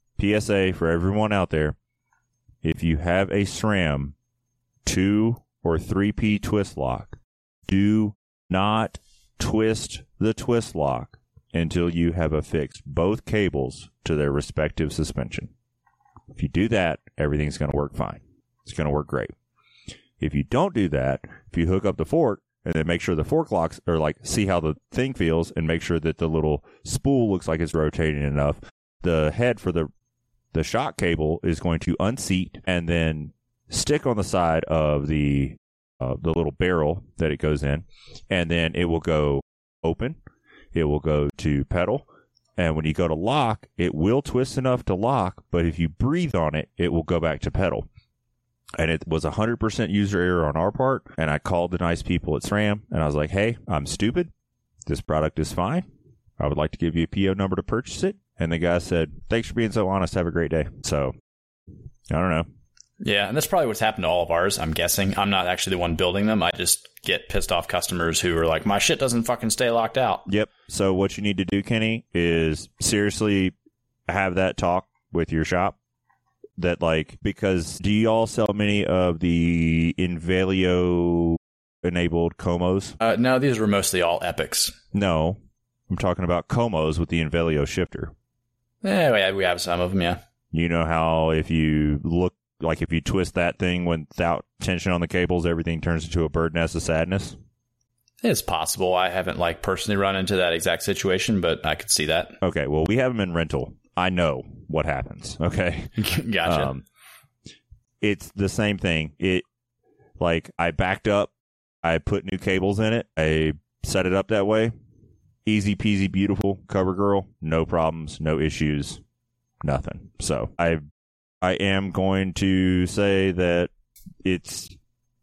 PSA for everyone out there. If you have a SRAM 2 or 3P twist lock, do not twist the twist lock until you have affixed both cables to their respective suspension. If you do that, everything's going to work fine. It's going to work great. If you don't do that, if you hook up the fork and then make sure the fork locks, or see how the thing feels and make sure that the little spool looks like it's rotating enough, the head for the shock cable is going to unseat and then stick on the side of the little barrel that it goes in, and then it will go open. It will go to pedal, and when you go to lock, it will twist enough to lock, but if you breathe on it, it will go back to pedal. And it was 100% user error on our part. And I called the nice people at SRAM and I was like, hey, I'm stupid. This product is fine. I would like to give you a PO number to purchase it. And the guy said, thanks for being so honest. Have a great day. So, I don't know. Yeah, and that's probably what's happened to all of ours, I'm guessing. I'm not actually the one building them. I just get pissed off customers who are like, my shit doesn't fucking stay locked out. Yep. So what you need to do, Kenny, is seriously have that talk with your shop. That because do you all sell many of the Invalio enabled Comos? No, these were mostly all Epics. No, I'm talking about Comos with the Invalio shifter. Yeah, we have some of them, yeah. You know how if you if you twist that thing without tension on the cables, everything turns into a bird nest of sadness? It's possible. I haven't personally run into that exact situation, but I could see that. Okay, well, we have them in rental. I know what happens. Okay. Gotcha. It's the same thing. I backed up. I put new cables in it. I set it up that way. Easy peasy, beautiful. Cover girl. No problems. No issues. Nothing. So I am going to say that it's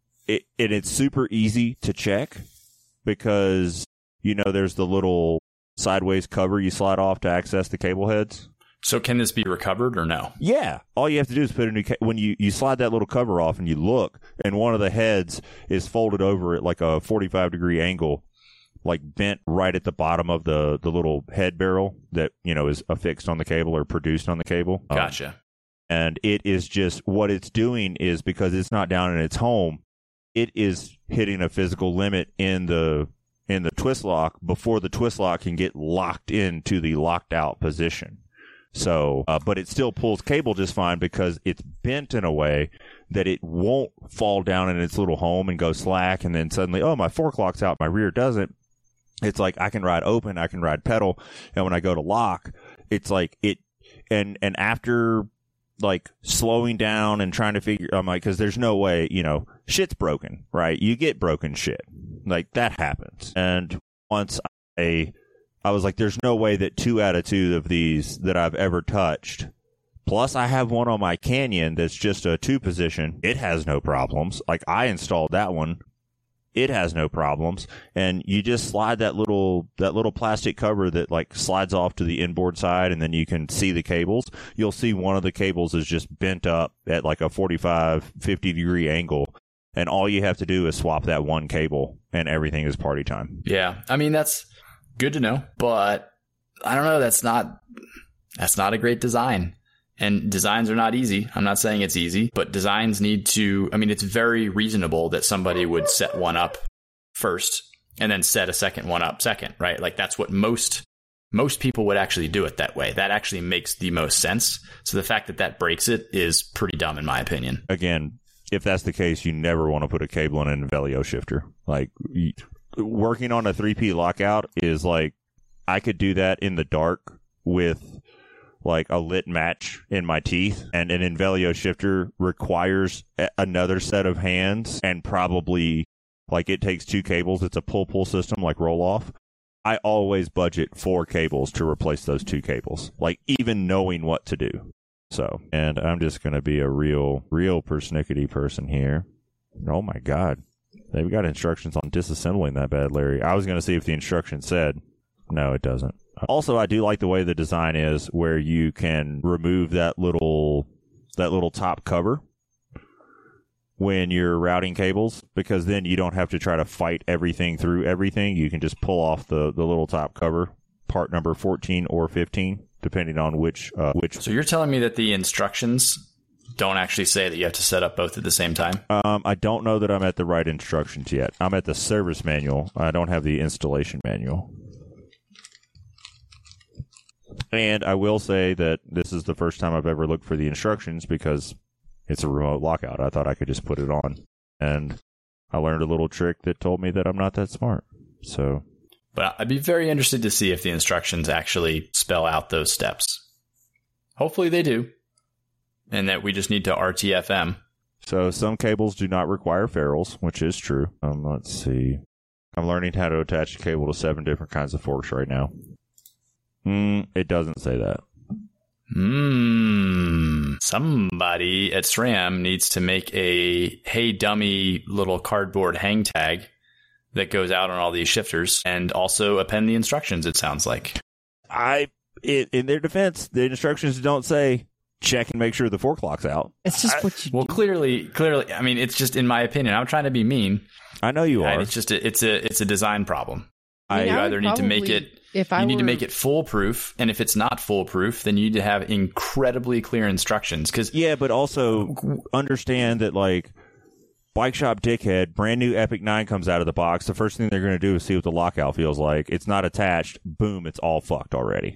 super easy to check because, there's the little sideways cover you slide off to access the cable heads. So can this be recovered or no? Yeah. All you have to do is put a new when you slide that little cover off and you look, and one of the heads is folded over at like a 45-degree angle, like bent right at the bottom of the little head barrel that, is affixed on the cable or produced on the cable. Gotcha. And it is just, what it's doing is, because it's not down in its home, it is hitting a physical limit in the twist lock before the twist lock can get locked into the locked out position. So, but it still pulls cable just fine because it's bent in a way that it won't fall down in its little home and go slack, and then suddenly, oh, my fork lock's out, my rear doesn't. It's like I can ride open, I can ride pedal, and when I go to lock, it's like it, and after like slowing down and trying to figure, I'm like, because there's no way, shit's broken, right? You get broken shit, like that happens. And once I was like, there's no way that 2 out of 2 of these that I've ever touched. Plus, I have one on my Canyon that's just a 2-position. It has no problems. Like, I installed that one. It has no problems. And you just slide that little plastic cover that, like, slides off to the inboard side, and then you can see the cables. You'll see one of the cables is just bent up at, like, a 45, 50-degree angle. And all you have to do is swap that one cable, and everything is party time. Yeah. I mean, that's good to know, but I don't know. That's not a great design, and designs are not easy. I'm not saying it's easy, but designs need to, it's very reasonable that somebody would set one up first and then set a second one up second, right? Like that's what most people would actually do it that way. That actually makes the most sense. So the fact that breaks it is pretty dumb in my opinion. Again, if that's the case, you never want to put a cable in an Invelio shifter. Like, working on a 3P lockout is like, I could do that in the dark with like a lit match in my teeth, and an Invelio shifter requires another set of hands, and probably like it takes 2 cables. It's a pull system, like roll off. I always budget 4 cables to replace those 2 cables, like even knowing what to do. So, and I'm just going to be a real persnickety person here. Oh my God. They've got instructions on disassembling that bad, Larry. I was going to see if the instruction said. No, it doesn't. Also, I do like the way the design is, where you can remove that little top cover when you're routing cables, because then you don't have to try to fight everything through everything. You can just pull off the little top cover, part number 14 or 15, depending on which. So you're telling me that the instructions don't actually say that you have to set up both at the same time? I don't know that I'm at the right instructions yet. I'm at the service manual. I don't have the installation manual. And I will say that this is the first time I've ever looked for the instructions, because it's a remote lockout. I thought I could just put it on. And I learned a little trick that told me that I'm not that smart. So, but I'd be very interested to see if the instructions actually spell out those steps. Hopefully they do. And that we just need to RTFM. So some cables do not require ferrules, which is true. Let's see. I'm learning how to attach a cable to 7 different kinds of forks right now. It doesn't say that. Somebody at SRAM needs to make a hey dummy little cardboard hang tag that goes out on all these shifters, and also append the instructions, it sounds like. In their defense, the instructions don't say check and make sure the fork lock's out. It's just what you do. Well, clearly, I mean, it's just in my opinion. I'm trying to be mean. I know you are. It's just it's a design problem. You either need to make it. Need to make it foolproof, and if it's not foolproof, then you need to have incredibly clear instructions. But also understand that, like, Bike Shop Dickhead, brand new Epic 9 comes out of the box. The first thing they're going to do is see what the lockout feels like. It's not attached. Boom, it's all fucked already.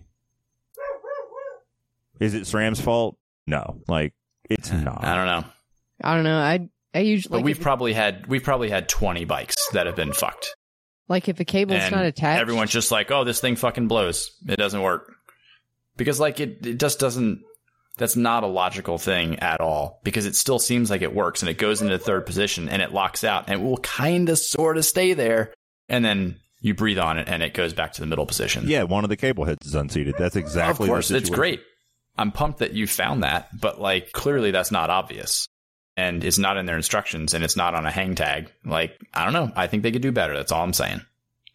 Is it SRAM's fault? No, like it's not. I don't know. I usually. But we've probably had 20 bikes that have been fucked. Like, if the cable's not attached, everyone's just like, oh, this thing fucking blows. It doesn't work. Because, like, it just doesn't, that's not a logical thing at all. Because it still seems like it works, and it goes into third position, and it locks out, and it will kind of sort of stay there. And then you breathe on it, and it goes back to the middle position. Yeah, one of the cable heads is unseated. That's exactly the situation. Of course, it's great. I'm pumped that you found that, but, like, clearly that's not obvious. And it's not in their instructions, and it's not on a hang tag. Like, I don't know. I think they could do better. That's all I'm saying.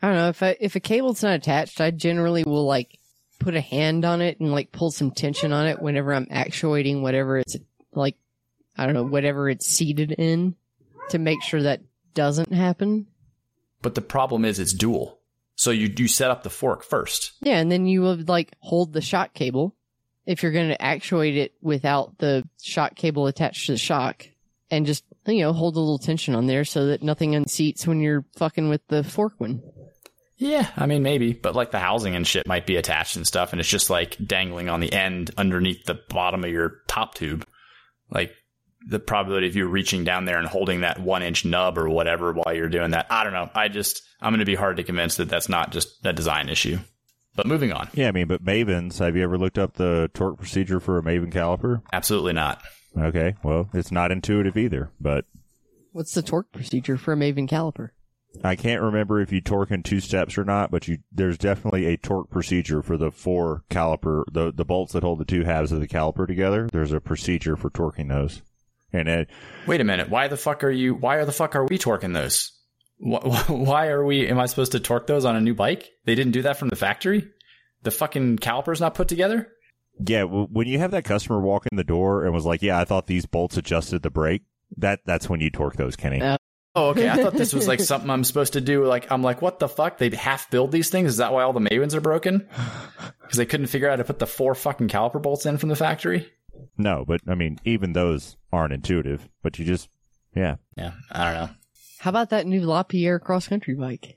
I don't know, if a cable's not attached, I generally will like put a hand on it and like pull some tension on it whenever I'm actuating whatever it's like, I don't know, whatever it's seated in to make sure that doesn't happen. But the problem is it's dual. So you set up the fork first. Yeah, and then you would like hold the shock cable if you're going to actuate it without the shock cable attached to the shock, and just, you know, hold a little tension on there so that nothing unseats when you're fucking with the fork one. Yeah, I mean, maybe, but like the housing and shit might be attached and stuff, and it's just like dangling on the end underneath the bottom of your top tube. Like the probability of you reaching down there and holding that 1-inch nub or whatever while you're doing that, I don't know. I'm going to be hard to convince that that's not just a design issue. But moving on. Yeah, I mean, but Mavens, have you ever looked up the torque procedure for a Maven caliper? Absolutely not. Okay, well, it's not intuitive either, but... What's the torque procedure for a Maven caliper? I can't remember if you torque in 2 steps or not, but there's definitely a torque procedure for the 4 caliper, the bolts that hold the 2 halves of the caliper together. There's a procedure for torquing those. And wait a minute, why the fuck are we torquing those? Am I supposed to torque those on a new bike? They didn't do that from the factory? The fucking caliper's not put together? Yeah, when you have that customer walk in the door and was like, yeah, I thought these bolts adjusted the brake, that's when you torque those, Kenny. Oh, okay. I thought this was like something I'm supposed to do. Like, I'm like, what the fuck? They half build these things? Is that why all the Mavens are broken? Because they couldn't figure out how to put the 4 fucking caliper bolts in from the factory? No, but I mean, even those aren't intuitive, but you just, yeah. Yeah, I don't know. How about that new LaPierre cross-country bike?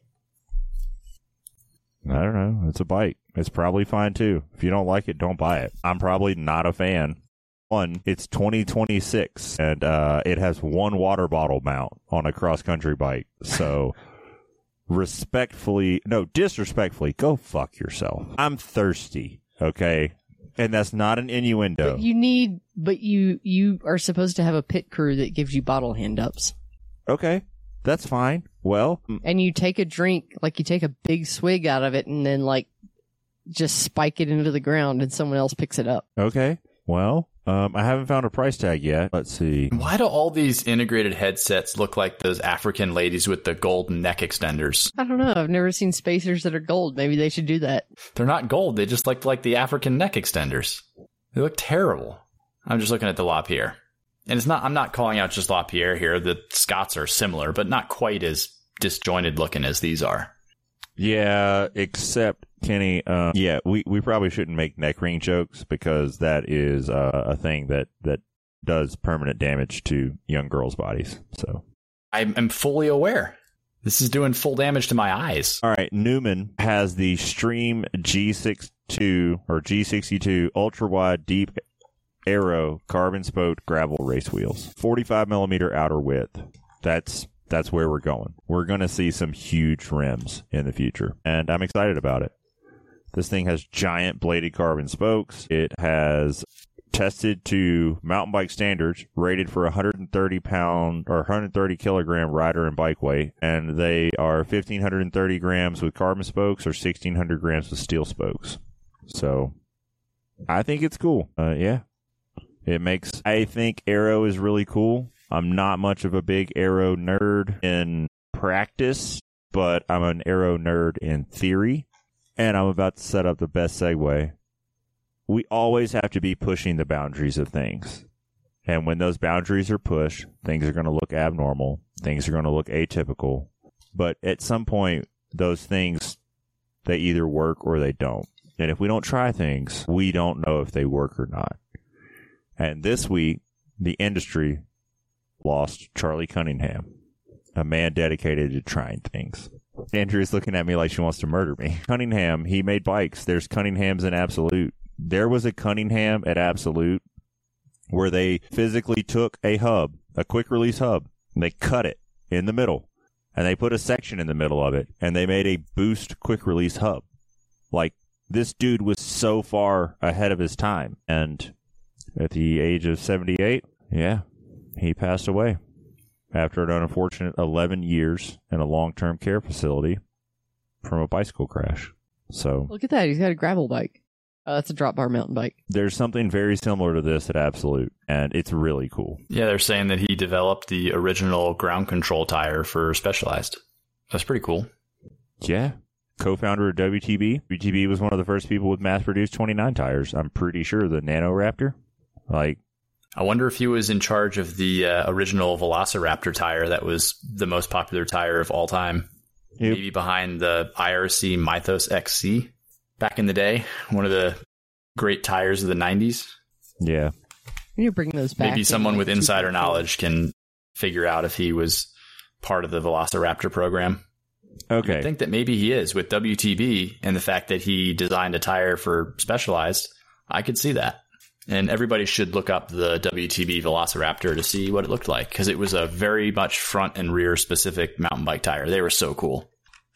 I don't know. It's a bike. It's probably fine too. If you don't like it, don't buy it. I'm probably not a fan. One, it's 2026, and it has 1 water bottle mount on a cross-country bike. So, disrespectfully, go fuck yourself. I'm thirsty, okay? And that's not an innuendo. But you are supposed to have a pit crew that gives you bottle hand-ups. Okay, that's fine. Well. And you take a drink, like you take a big swig out of it and then like just spike it into the ground and someone else picks it up. Okay, well. I haven't found a price tag yet. Let's see. Why do all these integrated headsets look like those African ladies with the gold neck extenders? I don't know. I've never seen spacers that are gold. Maybe they should do that. They're not gold. They just look like the African neck extenders. They look terrible. I'm just looking at the LaPierre. And I'm not calling out just LaPierre here. The Scots are similar, but not quite as disjointed looking as these are. Yeah, except Kenny, we probably shouldn't make neck ring jokes because that is a thing that does permanent damage to young girls' bodies. So I'm fully aware. This is doing full damage to my eyes. All right, Newman has the Stream G62 or G62 ultra wide deep aero carbon spoke gravel race wheels, 45 millimeter outer width. That's where we're going. We're going to see some huge rims in the future, and I'm excited about it. This thing has giant bladed carbon spokes. It has tested to mountain bike standards, rated for 130 pound or 130 kilogram rider and bike weight, and they are 1,530 grams with carbon spokes or 1,600 grams with steel spokes. So, I think it's cool. Yeah. I think aero is really cool. I'm not much of a big aero nerd in practice, but I'm an aero nerd in theory. And I'm about to set up the best segue. We always have to be pushing the boundaries of things. And when those boundaries are pushed, things are going to look abnormal. Things are going to look atypical. But at some point, those things, they either work or they don't. And if we don't try things, we don't know if they work or not. And this week, the industry lost Charlie Cunningham, a man dedicated to trying things. Andrew's looking at me like she wants to murder me. Cunningham, he made bikes. There's Cunninghams in Absolute. There was a Cunningham at Absolute where they physically took a hub, a quick release hub, and they cut it in the middle. And they put a section in the middle of it, and they made a boost quick release hub. Like, this dude was so far ahead of his time. And at the age of 78, yeah, he passed away after an unfortunate 11 years in a long-term care facility from a bicycle crash. So look at that. He's got a gravel bike. That's a drop bar mountain bike. There's something very similar to this at Absolute, and it's really cool. Yeah, they're saying that he developed the original ground control tire for Specialized. That's pretty cool. Yeah. Co-founder of WTB. WTB was one of the first people with mass-produced 29 tires. I'm pretty sure the Nanoraptor. Like, I wonder if he was in charge of the original Velociraptor tire that was the most popular tire of all time. Yep. Maybe behind the IRC Mythos XC back in the day. One of the great tires of the 90s. Yeah. You bring those back. Maybe someone with insider knowledge can figure out if he was part of the Velociraptor program. Okay. I think that maybe he is with WTB, and the fact that he designed a tire for Specialized. I could see that. And everybody should look up the WTB Velociraptor to see what it looked like, because it was a very much front and rear specific mountain bike tire. They were so cool.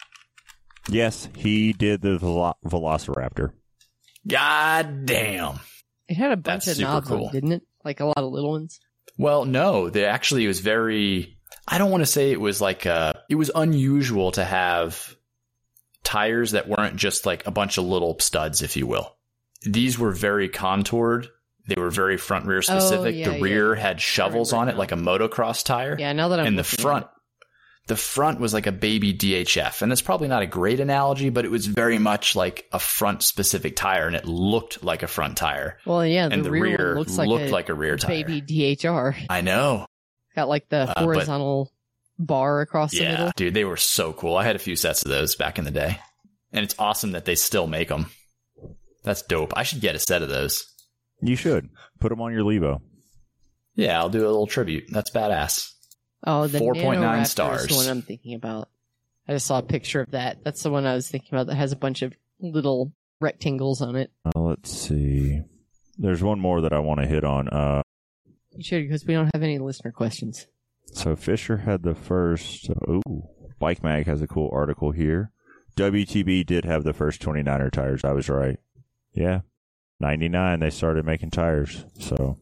Yes, he did the Velociraptor. God damn. It had a bunch That's of knobs super on cool. it, didn't it? Like a lot of little ones. Well, no, they actually was very, I don't want to say it was like it was unusual to have tires that weren't just like a bunch of little studs, if you will. These were very contoured. They were very front rear specific. yeah, the rear had shovels on it, now. like a motocross tire. Yeah, now that I'm And looking the front was like a baby DHF. And that's probably not a great analogy, but it was very much like a front specific tire, and it looked like a front tire. Well, yeah, And the rear one looks looked like a rear tire. baby DHR. I know. Got like the horizontal bar across the middle. Yeah, dude, they were so cool. I had a few sets of those back in the day. And it's awesome that they still make them. That's dope. I should get a set of those. You should. Put them on your Levo. Yeah, I'll do a little tribute. That's badass. Oh, the 4.9 Nanoraptor stars. is the one I'm thinking about. I just saw a picture of that. That's the one I was thinking about that has a bunch of little rectangles on it. Let's see. There's one more that I want to hit on. You should, because we don't have any listener questions. So Fisher had the first. Bike Mag has a cool article here. WTB did have the first 29er tires. I was right. Yeah. 99, they started making tires. So,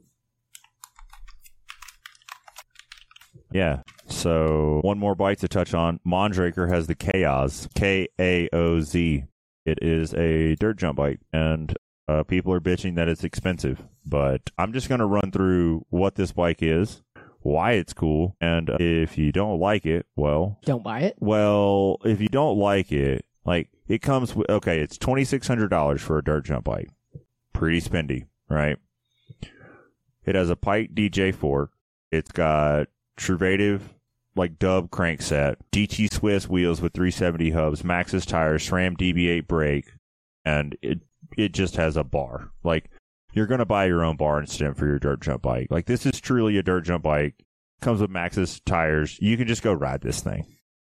yeah. So, one more bike to touch on. Mondraker has the Chaos. K-A-O-Z. It is a dirt jump bike, and people are bitching that it's expensive. But I'm just going to run through what this bike is, why it's cool, and if you don't like it, well... Don't buy it? Well, if you don't like it, like, it comes with... Okay, it's $2,600 for a dirt jump bike. Pretty spendy, right? It has a Pike DJ fork. It's got Truvative, like, dub crankset, DT Swiss wheels with 370 hubs, Maxxis tires, SRAM DB8 brake, and it just has a bar. Like, you're going to buy your own bar and stem for your dirt jump bike. Like, this is truly a dirt jump bike. Comes with Maxxis tires. You can just go ride this thing.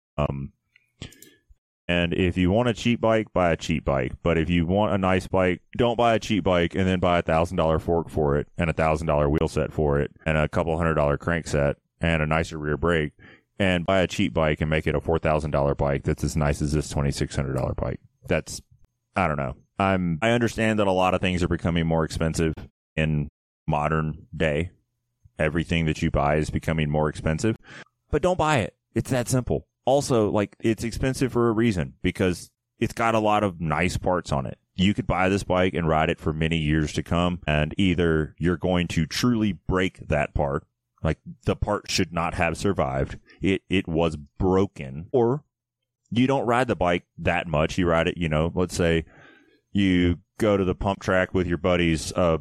And if you want a cheap bike, buy a cheap bike. But if you want a nice bike, don't buy a cheap bike and then buy $1,000 fork for it and $1,000 wheel set for it and a couple $100 crankset and a nicer rear brake, and buy a cheap bike and make it a $4,000 bike that's as nice as this $2,600 bike. That's, I don't know. I understand that a lot of things are becoming more expensive in modern day. Everything that you buy is becoming more expensive, but don't buy it. It's that simple. Also, like, it's expensive for a reason, because it's got a lot of nice parts on it. You could buy this bike and ride it for many years to come, and either you're going to truly break that part, like the part should not have survived, it was broken, or you don't ride the bike that much. You ride it, let's say you go to the pump track with your buddies a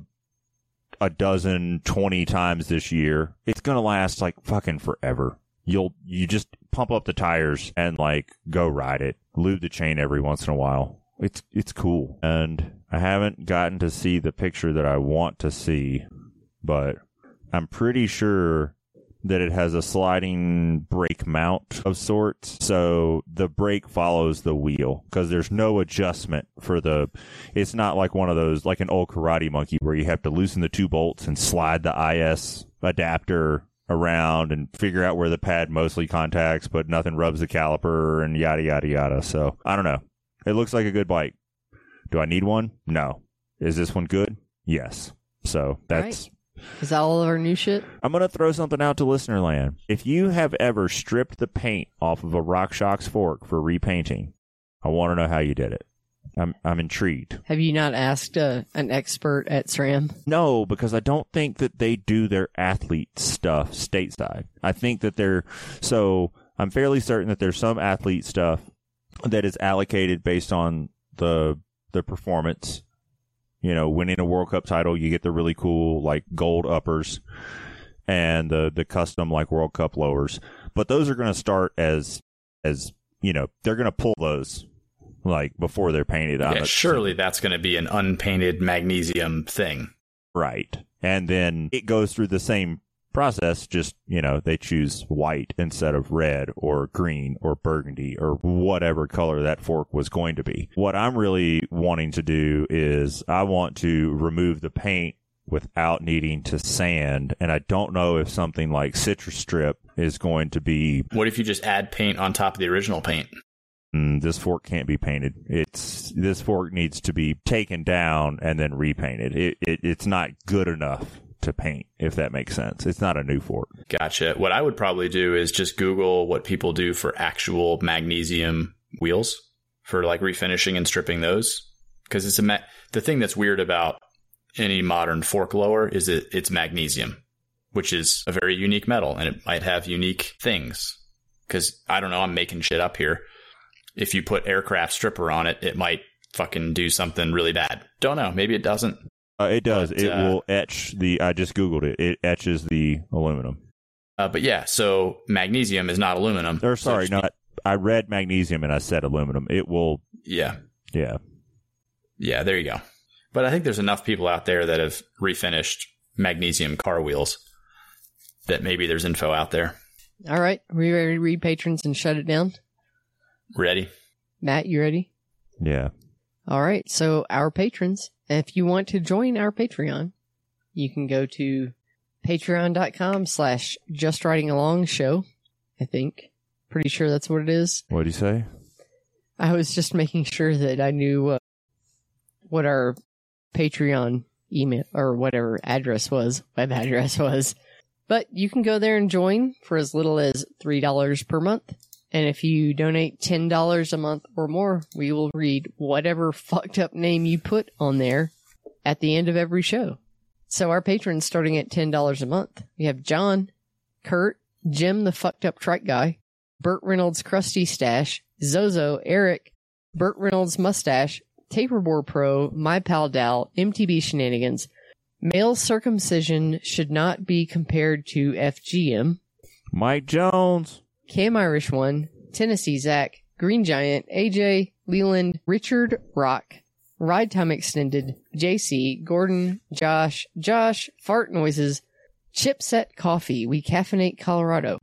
dozen, 20 times this year. It's going to last like fucking forever. You just pump up the tires and like go ride it. Lube the chain every once in a while. It's cool. And I haven't gotten to see the picture that I want to see, but I'm pretty sure that it has a sliding brake mount of sorts. So the brake follows the wheel, because there's no adjustment for it's not like one of those, like an old Karate Monkey where you have to loosen the two bolts and slide the IS adapter around and figure out where the pad mostly contacts, but nothing rubs the caliper and yada, yada, yada. So I don't know. It looks like a good bike. Do I need one? No. Is this one good? Yes. So that's... Right. Is that all of our new shit? I'm going to throw something out to listener land. If you have ever stripped the paint off of a RockShox fork for repainting, I want to know how you did it. I'm intrigued. Have you not asked an expert at SRAM? No, because I don't think that they do their athlete stuff stateside. I think that so I'm fairly certain that there's some athlete stuff that is allocated based on the performance. You know, winning a World Cup title, you get the really cool, like, gold uppers and the custom, like, World Cup lowers. But those are going to start as, you know, they're going to pull those, like, before they're painted on. Yeah, surely that's going to be an unpainted magnesium thing. Right. And then it goes through the same process, just, you know, they choose white instead of red or green or burgundy or whatever color that fork was going to be. What I'm really wanting to do is I want to remove the paint without needing to sand, and I don't know if something like Citrus Strip is going to be... What if you just add paint on top of the original paint? This fork can't be painted. This fork needs to be taken down and then repainted. It's not good enough to paint, if that makes sense. It's not a new fork. Gotcha. What I would probably do is just Google what people do for actual magnesium wheels for like refinishing and stripping those. Because it's the thing that's weird about any modern fork lower is it's magnesium, which is a very unique metal, and it might have unique things. Because I don't know, I'm making shit up here. If you put aircraft stripper on it, it might fucking do something really bad. Don't know. Maybe it doesn't. It does. But, it will etch I just Googled it. It etches the aluminum. But yeah, so magnesium is not aluminum. Or sorry, I read magnesium and I said aluminum. It will. Yeah. Yeah. Yeah, there you go. But I think there's enough people out there that have refinished magnesium car wheels that maybe there's info out there. All right. Are we ready to read patrons and shut it down? Ready. Matt, you ready? Yeah. All right. So our patrons, if you want to join our Patreon, you can go to patreon.com/justridingalongshow, I think. Pretty sure that's what it is. What did you say? I was just making sure that I knew what our Patreon email or whatever address was, web address was. But you can go there and join for as little as $3 per month. And if you donate $10 a month or more, we will read whatever fucked up name you put on there at the end of every show. So our patrons starting at $10 a month. We have John, Kurt, Jim the fucked up trike guy, Burt Reynolds Krusty Stash, Zozo, Eric, Burt Reynolds Mustache, Taperbore Pro, My Pal Dal, MTB Shenanigans. Male circumcision should not be compared to FGM. Mike Jones. Cam Irish One, Tennessee Zach, Green Giant, AJ, Leland, Richard Rock, Ride Time Extended, JC, Gordon, Josh, Fart Noises, Chipset Coffee, We Caffeinate Colorado,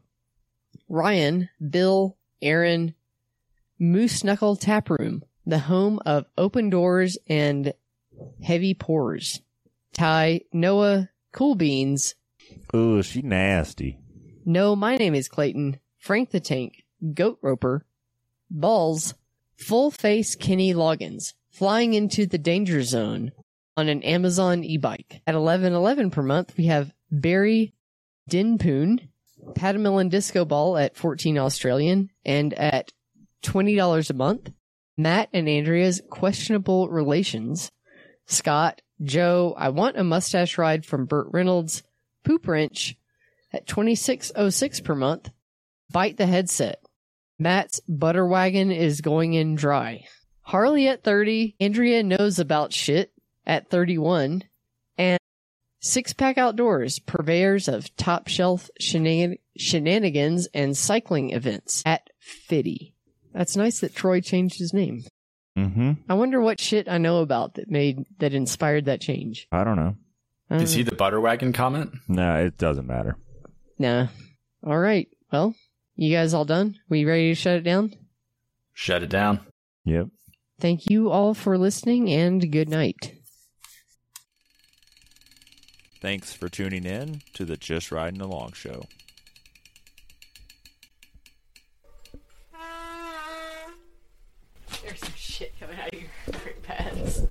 Ryan, Bill, Aaron, Moose Knuckle Tap Room, the home of open doors and heavy pours, Ty, Noah, Cool Beans. Ooh, she nasty. No, my name is Clayton. Frank the Tank, Goat Roper, Balls, Full Face Kenny Loggins, flying into the danger zone on an Amazon e-bike. At $11.11 per month, we have Barry Dinpoon, Patamillan Disco Ball at $14 Australian, and at $20 a month, Matt and Andrea's Questionable Relations, Scott, Joe, I Want a Mustache Ride from Burt Reynolds, Poop Wrench at $26.06 per month, Bite the Headset. Matt's Butter Wagon is going in dry. Harley at 30. Andrea Knows About Shit at 31. And Six Pack Outdoors, purveyors of top shelf shenanigans and cycling events at 50. That's nice that Troy changed his name. Mm-hmm. I wonder what shit I know about that inspired that change. I don't know. Is he the Butter Wagon comment? No, it doesn't matter. Nah. All right. Well, you guys all done? We ready to shut it down? Shut it down. Yep. Thank you all for listening, and good night. Thanks for tuning in to the Just Riding Along show. There's some shit coming out of your